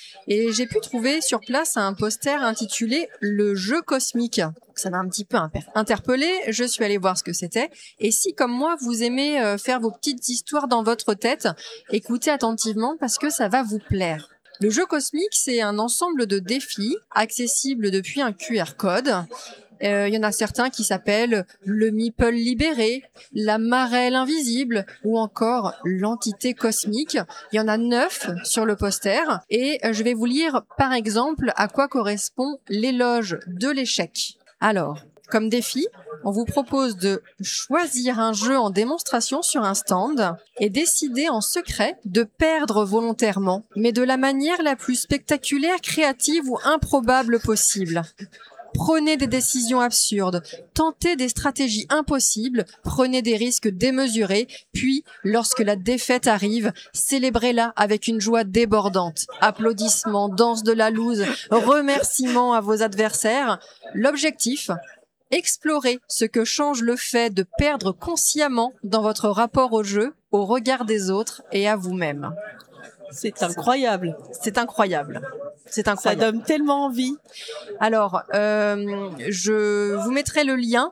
Et j'ai pu trouver sur place un poster intitulé Le jeu cosmique. Ça m'a un petit peu interpellé. Je suis allée voir ce que c'était. Et si, comme moi, vous aimez euh, faire vos petites histoires dans votre tête, écoutez attentivement parce que ça va vous plaire. Le jeu cosmique, c'est un ensemble de défis accessibles depuis un Q R code. Il euh, y en a certains qui s'appellent le Meeple libéré, la marelle invisible ou encore l'entité cosmique. Il y en a neuf sur le poster et euh, je vais vous lire par exemple à quoi correspond l'éloge de l'échec. Alors, comme défi, on vous propose de choisir un jeu en démonstration sur un stand et décider en secret de perdre volontairement, mais de la manière la plus spectaculaire, créative ou improbable possible. Prenez des décisions absurdes, tentez des stratégies impossibles, prenez des risques démesurés, puis, lorsque la défaite arrive, célébrez-la avec une joie débordante. Applaudissements, danse de la loose, remerciements à vos adversaires. L'objectif, explorer ce que change le fait de perdre consciemment dans votre rapport au jeu, au regard des autres et à vous-même. C'est incroyable. C'est incroyable. C'est Ça incroyable. donne tellement envie. Alors, euh, je vous mettrai le lien.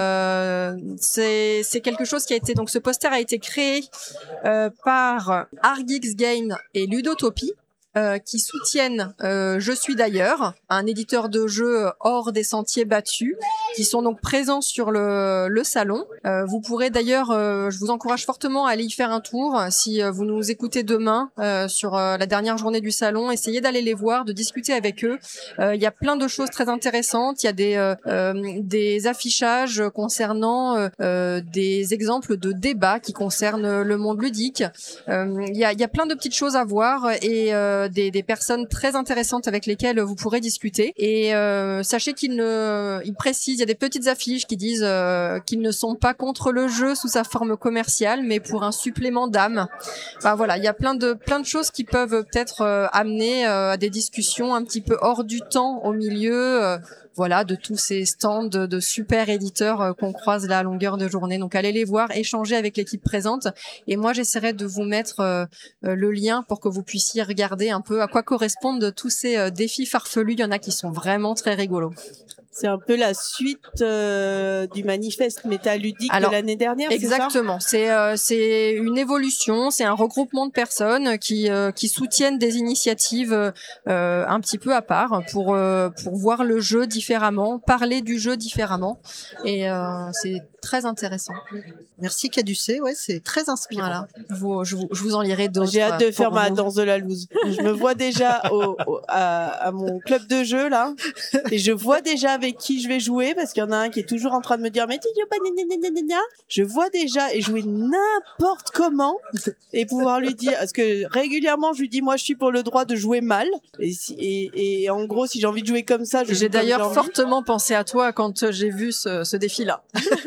Euh, c'est, c'est quelque chose qui a été, donc ce poster a été créé euh, par Argix Game et Ludotopie. euh, qui soutiennent euh, Je suis d'ailleurs, un éditeur de jeux hors des sentiers battus, qui sont donc présents sur le, le salon. Euh, vous pourrez d'ailleurs, euh, je vous encourage fortement à aller y faire un tour. Si euh, vous nous écoutez demain euh, sur euh, la dernière journée du salon, essayez d'aller les voir, de discuter avec eux. Euh, Il y a plein de choses très intéressantes. Il y a des, euh, euh, des affichages concernant euh, euh, des exemples de débats qui concernent le monde ludique. Euh, Il y, a, il y a plein de petites choses à voir et euh, des, des personnes très intéressantes avec lesquelles vous pourrez discuter. Et euh, sachez qu'ils ne, ils précisent, il y a des petites affiches qui disent euh, qu'ils ne sont pas contre le jeu sous sa forme commerciale, mais pour un supplément d'âme. Enfin voilà, il y a plein de plein de choses qui peuvent peut-être euh, amener euh, à des discussions un petit peu hors du temps au milieu. Euh, voilà, de tous ces stands de, de super éditeurs euh, qu'on croise là à longueur de journée. Donc allez les voir, échanger avec l'équipe présente. Et moi, j'essaierai de vous mettre euh, euh, le lien pour que vous puissiez regarder un peu à quoi correspondent tous ces euh, défis farfelus. Il y en a qui sont vraiment très rigolos. C'est un peu la suite euh, du manifeste métaludique de l'année dernière, exactement. C'est euh, c'est une évolution, c'est un regroupement de personnes qui euh, qui soutiennent des initiatives euh, un petit peu à part pour euh, pour voir le jeu différemment, parler du jeu différemment, et euh, c'est très intéressant. Merci Caducé, ouais, c'est très inspirant. Voilà, vous, je, vous, je vous en lirai d'autres. J'ai hâte de faire ma danse de la loose. Je me vois déjà au, au, à, à mon club de jeu là, et je vois déjà avec qui je vais jouer parce qu'il y en a un qui est toujours en train de me dire mais tu dis pas gna gna gna gna. Je vois déjà et jouer n'importe comment et pouvoir lui dire parce que régulièrement je lui dis moi je suis pour le droit de jouer mal et si, et, et en gros si j'ai envie de jouer comme ça, je j'ai d'ailleurs fortement pensé à toi quand j'ai vu ce, ce défi là.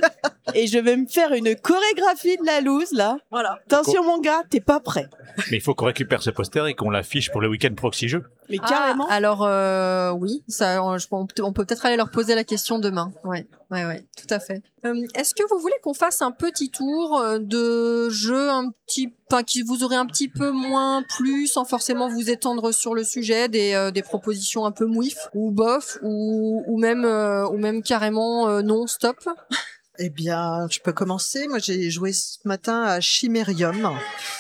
Et je vais me faire une chorégraphie de la loose là. Voilà. Attention mon gars, t'es pas prêt. Mais il faut qu'on récupère ce poster et qu'on l'affiche pour le week-end proxy jeu. Mais ah, carrément. Alors euh, oui, ça, on, on peut peut-être aller leur poser la question demain. Ouais, ouais, ouais, tout à fait. Euh, est-ce que vous voulez qu'on fasse un petit tour de jeux un petit, enfin qui vous aurez un petit peu moins plu, sans forcément vous étendre sur le sujet, des euh, des propositions un peu mouif ou bof ou ou même euh, ou même carrément euh, non stop. Eh bien, je peux commencer. Moi, j'ai joué ce matin à Chimérium,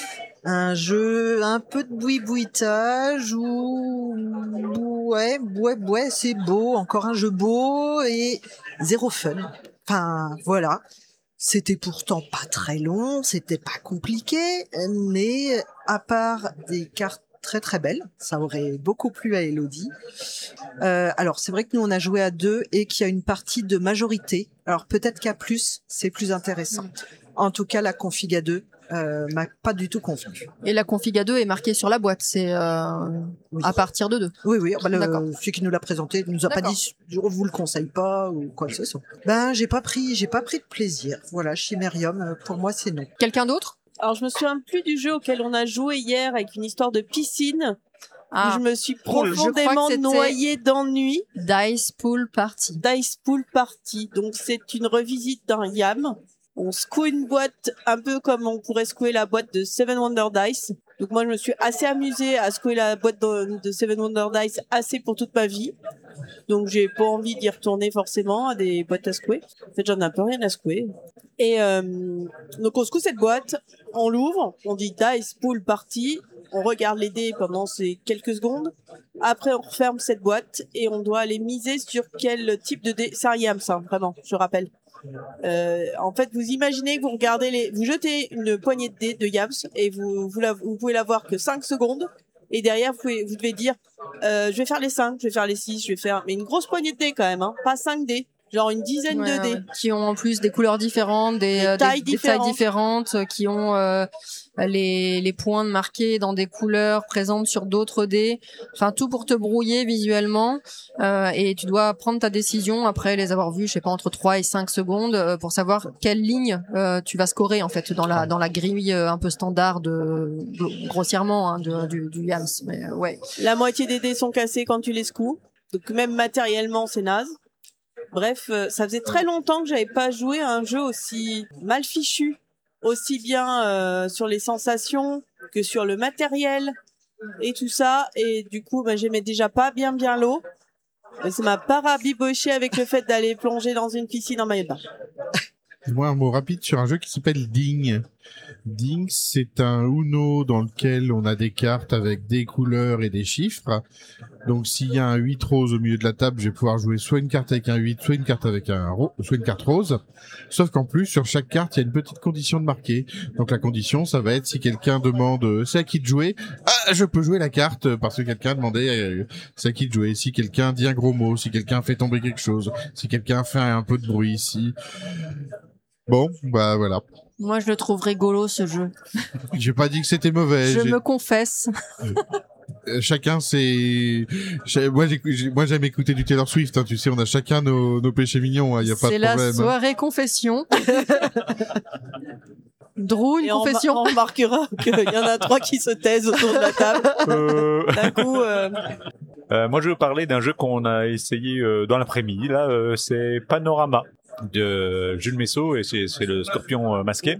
un jeu un peu de boui-boitage où, ouais, ouais, ouais, c'est beau, encore un jeu beau et zéro fun. Enfin, voilà. C'était pourtant pas très long, c'était pas compliqué, mais à part des cartes très très belle, ça aurait beaucoup plu à Elodie. Euh, alors c'est vrai que nous on a joué à deux et qu'il y a une partie de majorité. Alors peut-être qu'à plus c'est plus intéressant. En tout cas la config à deux euh, m'a pas du tout convenu. Et la config à deux est marquée sur la boîte, c'est euh, oui. à partir de deux. Oui oui, bah, le, celui qui nous l'a présenté nous a D'accord. pas dit on vous le conseille pas ou quoi que ce soit. Ben j'ai pas pris j'ai pas pris de plaisir. Voilà, Chimérium pour moi c'est non. Quelqu'un d'autre? Alors je me souviens plus du jeu auquel on a joué hier avec une histoire de piscine. Ah. Où je me suis profondément noyée d'ennui. Dice Pool Party. Dice Pool Party. Donc c'est une revisite d'un Yam. On secoue une boîte un peu comme on pourrait secouer la boîte de Seven Wonder Dice. Donc moi je me suis assez amusée à secouer la boîte de, de Seven Wonder Dice assez pour toute ma vie. Donc j'ai pas envie d'y retourner forcément à des boîtes à secouer. En fait j'en ai un peu rien à secouer. Et euh, donc on secoue cette boîte, on l'ouvre, on dit Dice Pool Party, on regarde les dés pendant ces quelques secondes. Après on referme cette boîte et on doit aller miser sur quel type de dés. C'est un Yam ça, vraiment, je rappelle. Euh, en fait, vous imaginez que vous regardez les, vous jetez une poignée de dés de Yams et vous vous, la, vous pouvez l'avoir que cinq secondes. Et derrière, vous, pouvez, vous devez dire, euh, je vais faire les cinq, je vais faire les six, je vais faire, mais une grosse poignée de dés quand même, hein, pas cinq dés. Genre une dizaine ouais, de dés. Ouais. Qui ont en plus des couleurs différentes, des, des, euh, tailles, des, différentes. des tailles différentes, qui ont euh, les, les points marqués dans des couleurs présentes sur d'autres dés. Enfin, tout pour te brouiller visuellement. Euh, et tu dois prendre ta décision après les avoir vus, je sais pas, entre trois et cinq secondes, euh, pour savoir quelle ligne euh, tu vas scorer en fait dans la dans la grille euh, un peu standard de, de grossièrement hein, de, du, du Yams. Mais euh, ouais. La moitié des dés sont cassés quand tu les secoues. Donc même matériellement, c'est naze. Bref, euh, ça faisait très longtemps que j'avais pas joué à un jeu aussi mal fichu, aussi bien euh, sur les sensations que sur le matériel et tout ça. Et du coup, bah, j'aimais déjà pas bien bien l'eau. Et ça m'a pas rabiboché avec le fait d'aller plonger dans une piscine en maillot de bain. Moi, un mot rapide sur un jeu qui s'appelle Ding. Ding, c'est un Uno dans lequel on a des cartes avec des couleurs et des chiffres. Donc, s'il y a un huit rose au milieu de la table, je vais pouvoir jouer soit une carte avec un huit, soit une carte avec un ro- soit une carte rose. Sauf qu'en plus, sur chaque carte, il y a une petite condition de marquer. Donc, la condition, ça va être si quelqu'un demande euh, c'est à qui de jouer, ah, je peux jouer la carte parce que quelqu'un a demandé euh, c'est à qui de jouer. Si quelqu'un dit un gros mot, si quelqu'un fait tomber quelque chose, si quelqu'un fait un peu de bruit, si... Bon, bah voilà. Moi, je le trouve rigolo, ce jeu. J'ai pas dit que c'était mauvais. Je j'ai- me confesse. Euh, chacun c'est cha- moi j'ai j'ai- moi j'aime écouter du Taylor Swift, hein, tu sais, on a chacun nos, nos péchés mignons, il hein, y a pas de C'est la problème. hein. soirée confession. Drew, une Et on, confession. on remarquera qu'il y en a trois qui se taisent autour de la table. Euh, D'un coup, euh, euh, moi, je veux parler d'un jeu qu'on a essayé euh, dans l'après-midi. Là, euh, c'est Panorama de Jules Messot et c'est c'est le Scorpion euh, masqué.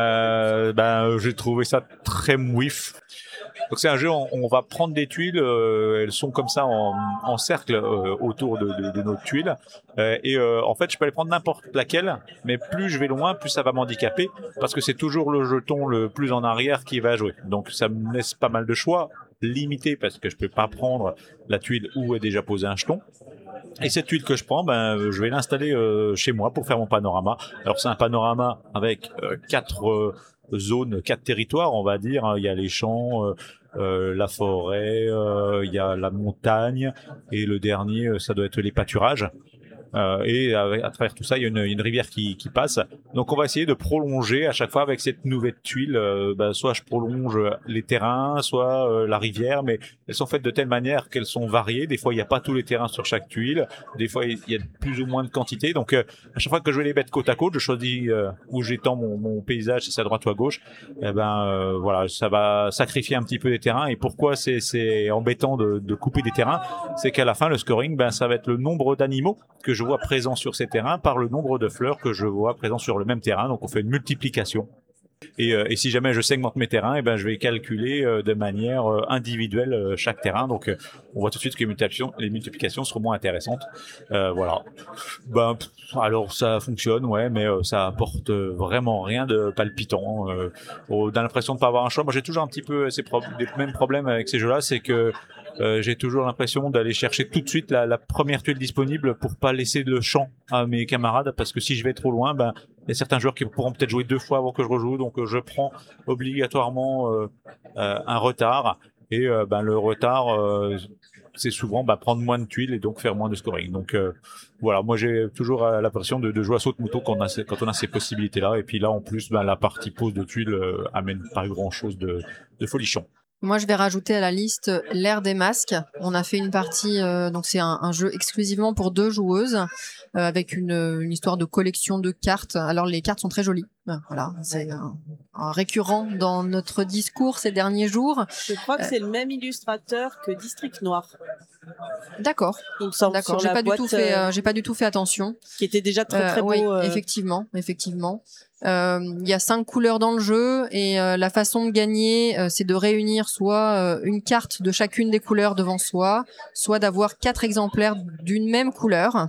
Euh, ben, j'ai trouvé ça très mouif. Donc c'est un jeu, on, on va prendre des tuiles, euh, elles sont comme ça en, en cercle euh, autour de, de, de notre tuile, euh, et euh, en fait je peux les prendre n'importe laquelle, mais plus je vais loin, plus ça va m'handicaper, parce que c'est toujours le jeton le plus en arrière qui va jouer. Donc ça me laisse pas mal de choix, limité parce que je peux pas prendre la tuile où est déjà posé un jeton. Et cette tuile que je prends, ben, je vais l'installer euh, chez moi pour faire mon panorama. Alors c'est un panorama avec euh, quatre euh, zones, quatre territoires, on va dire. Il y a les champs, euh, euh, la forêt, euh, il y a la montagne, et le dernier, euh, ça doit être les pâturages. Euh, et à, à travers tout ça, il y a une, une rivière qui, qui passe. Donc on va essayer de prolonger à chaque fois avec cette nouvelle tuile. Euh, bah, soit je prolonge les terrains, soit euh, la rivière, mais elles sont faites de telle manière qu'elles sont variées. Des fois, il n'y a pas tous les terrains sur chaque tuile. Des fois, il y a plus ou moins de quantité. Donc euh, à chaque fois que je vais les mettre côte à côte, je choisis euh, où j'étends mon, mon paysage, si c'est à droite ou à gauche. Et ben euh, voilà, ça va sacrifier un petit peu des terrains. Et pourquoi c'est, c'est embêtant de, de couper des terrains, c'est qu'à la fin, le scoring, ben ça va être le nombre d'animaux que je vois présents sur ces terrains par le nombre de fleurs que je vois présents sur le même terrain. Donc on fait une multiplication. Et, euh, et si jamais je segmente mes terrains, et ben je vais calculer euh, de manière euh, individuelle euh, chaque terrain. Donc euh, on voit tout de suite que les multiplications, les multiplications seront moins intéressantes. Euh, voilà. Ben pff, alors ça fonctionne, ouais, mais euh, ça apporte euh, vraiment rien de palpitant. Euh, on a l'impression de pas avoir un choix. Moi j'ai toujours un petit peu ces pro- les mêmes problèmes avec ces jeux-là, c'est que Euh, j'ai toujours l'impression d'aller chercher tout de suite la, la première tuile disponible pour pas laisser de champ à mes camarades, parce que si je vais trop loin, ben il y a certains joueurs qui pourront peut-être jouer deux fois avant que je rejoue, donc euh, je prends obligatoirement euh, euh, un retard, et euh, ben le retard euh, c'est souvent ben, prendre moins de tuiles et donc faire moins de scoring. Donc euh, voilà, moi j'ai toujours euh, l'impression de, de jouer à saute-mouton quand on a ces, quand on a ces possibilités-là, et puis là en plus ben la partie pose de tuiles euh, amène pas grand-chose de, de folichon. Moi, je vais rajouter à la liste l'ère des masques. On a fait une partie, euh, donc c'est un, un jeu exclusivement pour deux joueuses, euh, avec une, une histoire de collection de cartes. Alors les cartes sont très jolies. Voilà, c'est un, un récurrent dans notre discours ces derniers jours. je crois que c'est le même illustrateur que District Noir. D'accord, Il me semble, d'accord. sur J'ai la pas du boîte, tout fait, euh, euh, j'ai pas du tout fait attention. qui était déjà très très Euh, beau. oui, euh, effectivement, effectivement. Euh, Il y a cinq couleurs dans le jeu, et euh, la façon de gagner, euh, c'est de réunir soit euh, une carte de chacune des couleurs devant soi, soit d'avoir quatre exemplaires d'une même couleur.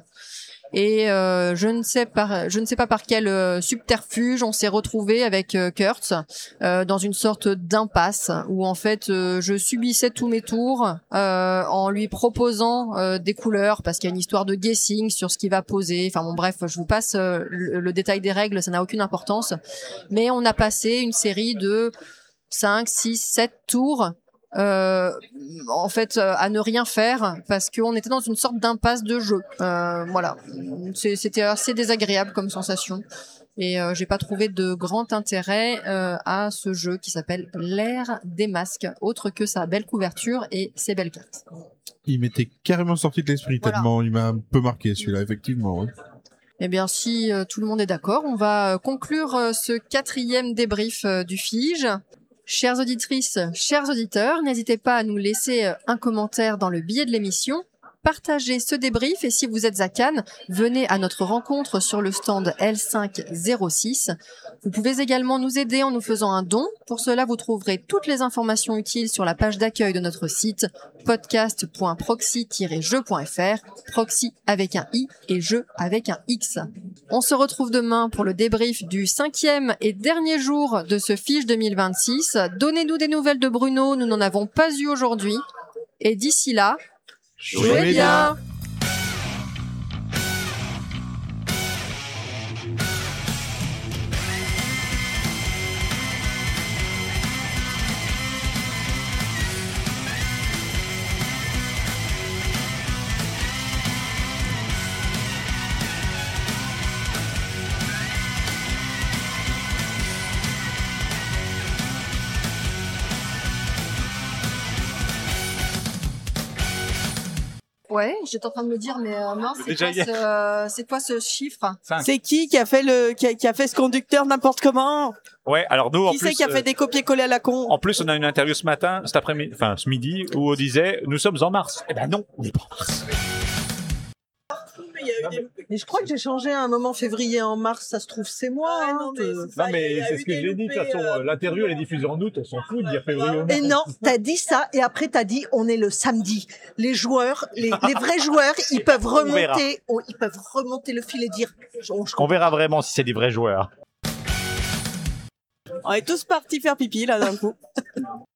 Et euh, je ne sais par, je ne sais pas par quel euh, subterfuge on s'est retrouvé avec euh, Kurtz euh, dans une sorte d'impasse où en fait euh, je subissais tous mes tours euh, en lui proposant euh, des couleurs, parce qu'il y a une histoire de guessing sur ce qu'il va poser. Enfin bon, bref, je vous passe euh, le, le détail des règles, ça n'a aucune importance. Mais on a passé une série de cinq, six, sept tours Euh, en fait euh, à ne rien faire, parce qu'on était dans une sorte d'impasse de jeu. Euh, voilà, C'est- c'était assez désagréable comme sensation, et euh, j'ai pas trouvé de grand intérêt euh, à ce jeu qui s'appelle l'ère des masques, autre que sa belle couverture et ses belles cartes. Il m'était carrément sorti de l'esprit Voilà. tellement il m'a un peu marqué celui-là, effectivement. Oui. Eh bien, si euh, tout le monde est d'accord, on va euh, conclure euh, ce quatrième débrief euh, du Fige. Chères auditrices, chers auditeurs, n'hésitez pas à nous laisser euh, un commentaire dans le billet de l'émission. partagez ce débrief et si vous êtes à Cannes, venez à notre rencontre sur le stand L cinq zéro six. Vous pouvez également nous aider en nous faisant un don. Pour cela, vous trouverez toutes les informations utiles sur la page d'accueil de notre site podcast point proxy tiret jeu point f r, proxy avec un i et jeu avec un x. On se retrouve demain pour le débrief du cinquième et dernier jour de ce Fiche deux mille vingt-six. Donnez-nous des nouvelles de Bruno, nous n'en avons pas eu aujourd'hui. Et d'ici là, jouez, jouez bien. Ouais, j'étais en train de me dire, mais euh, mince, c'est quoi, ce, euh, c'est quoi ce chiffre? C'est qui qui a fait le qui a, qui a fait ce conducteur n'importe comment? Ouais, alors nous en qui plus. Qui c'est qui a fait euh, des copier-coller à la con? En plus, on a une interview ce matin, cet après-midi, enfin ce midi, où on disait nous sommes en mars. Eh ben non, on n'est pas en mars. Mais je crois que j'ai changé à un moment février en mars, ça se trouve c'est moi. Ah, hein, non, mais te... c'est, ça, Non, mais c'est ce que j'ai dit. De toute façon, euh... l'interview, elle est diffusée en août. On s'en fout de dire février ou mars. Et non, t'as dit ça, et après t'as dit, on est le samedi. Les joueurs, les, les vrais joueurs, ils peuvent remonter, oh, ils peuvent remonter le fil et dire, oh, je on verra vraiment si c'est des vrais joueurs. On est tous partis faire pipi, là, d'un coup.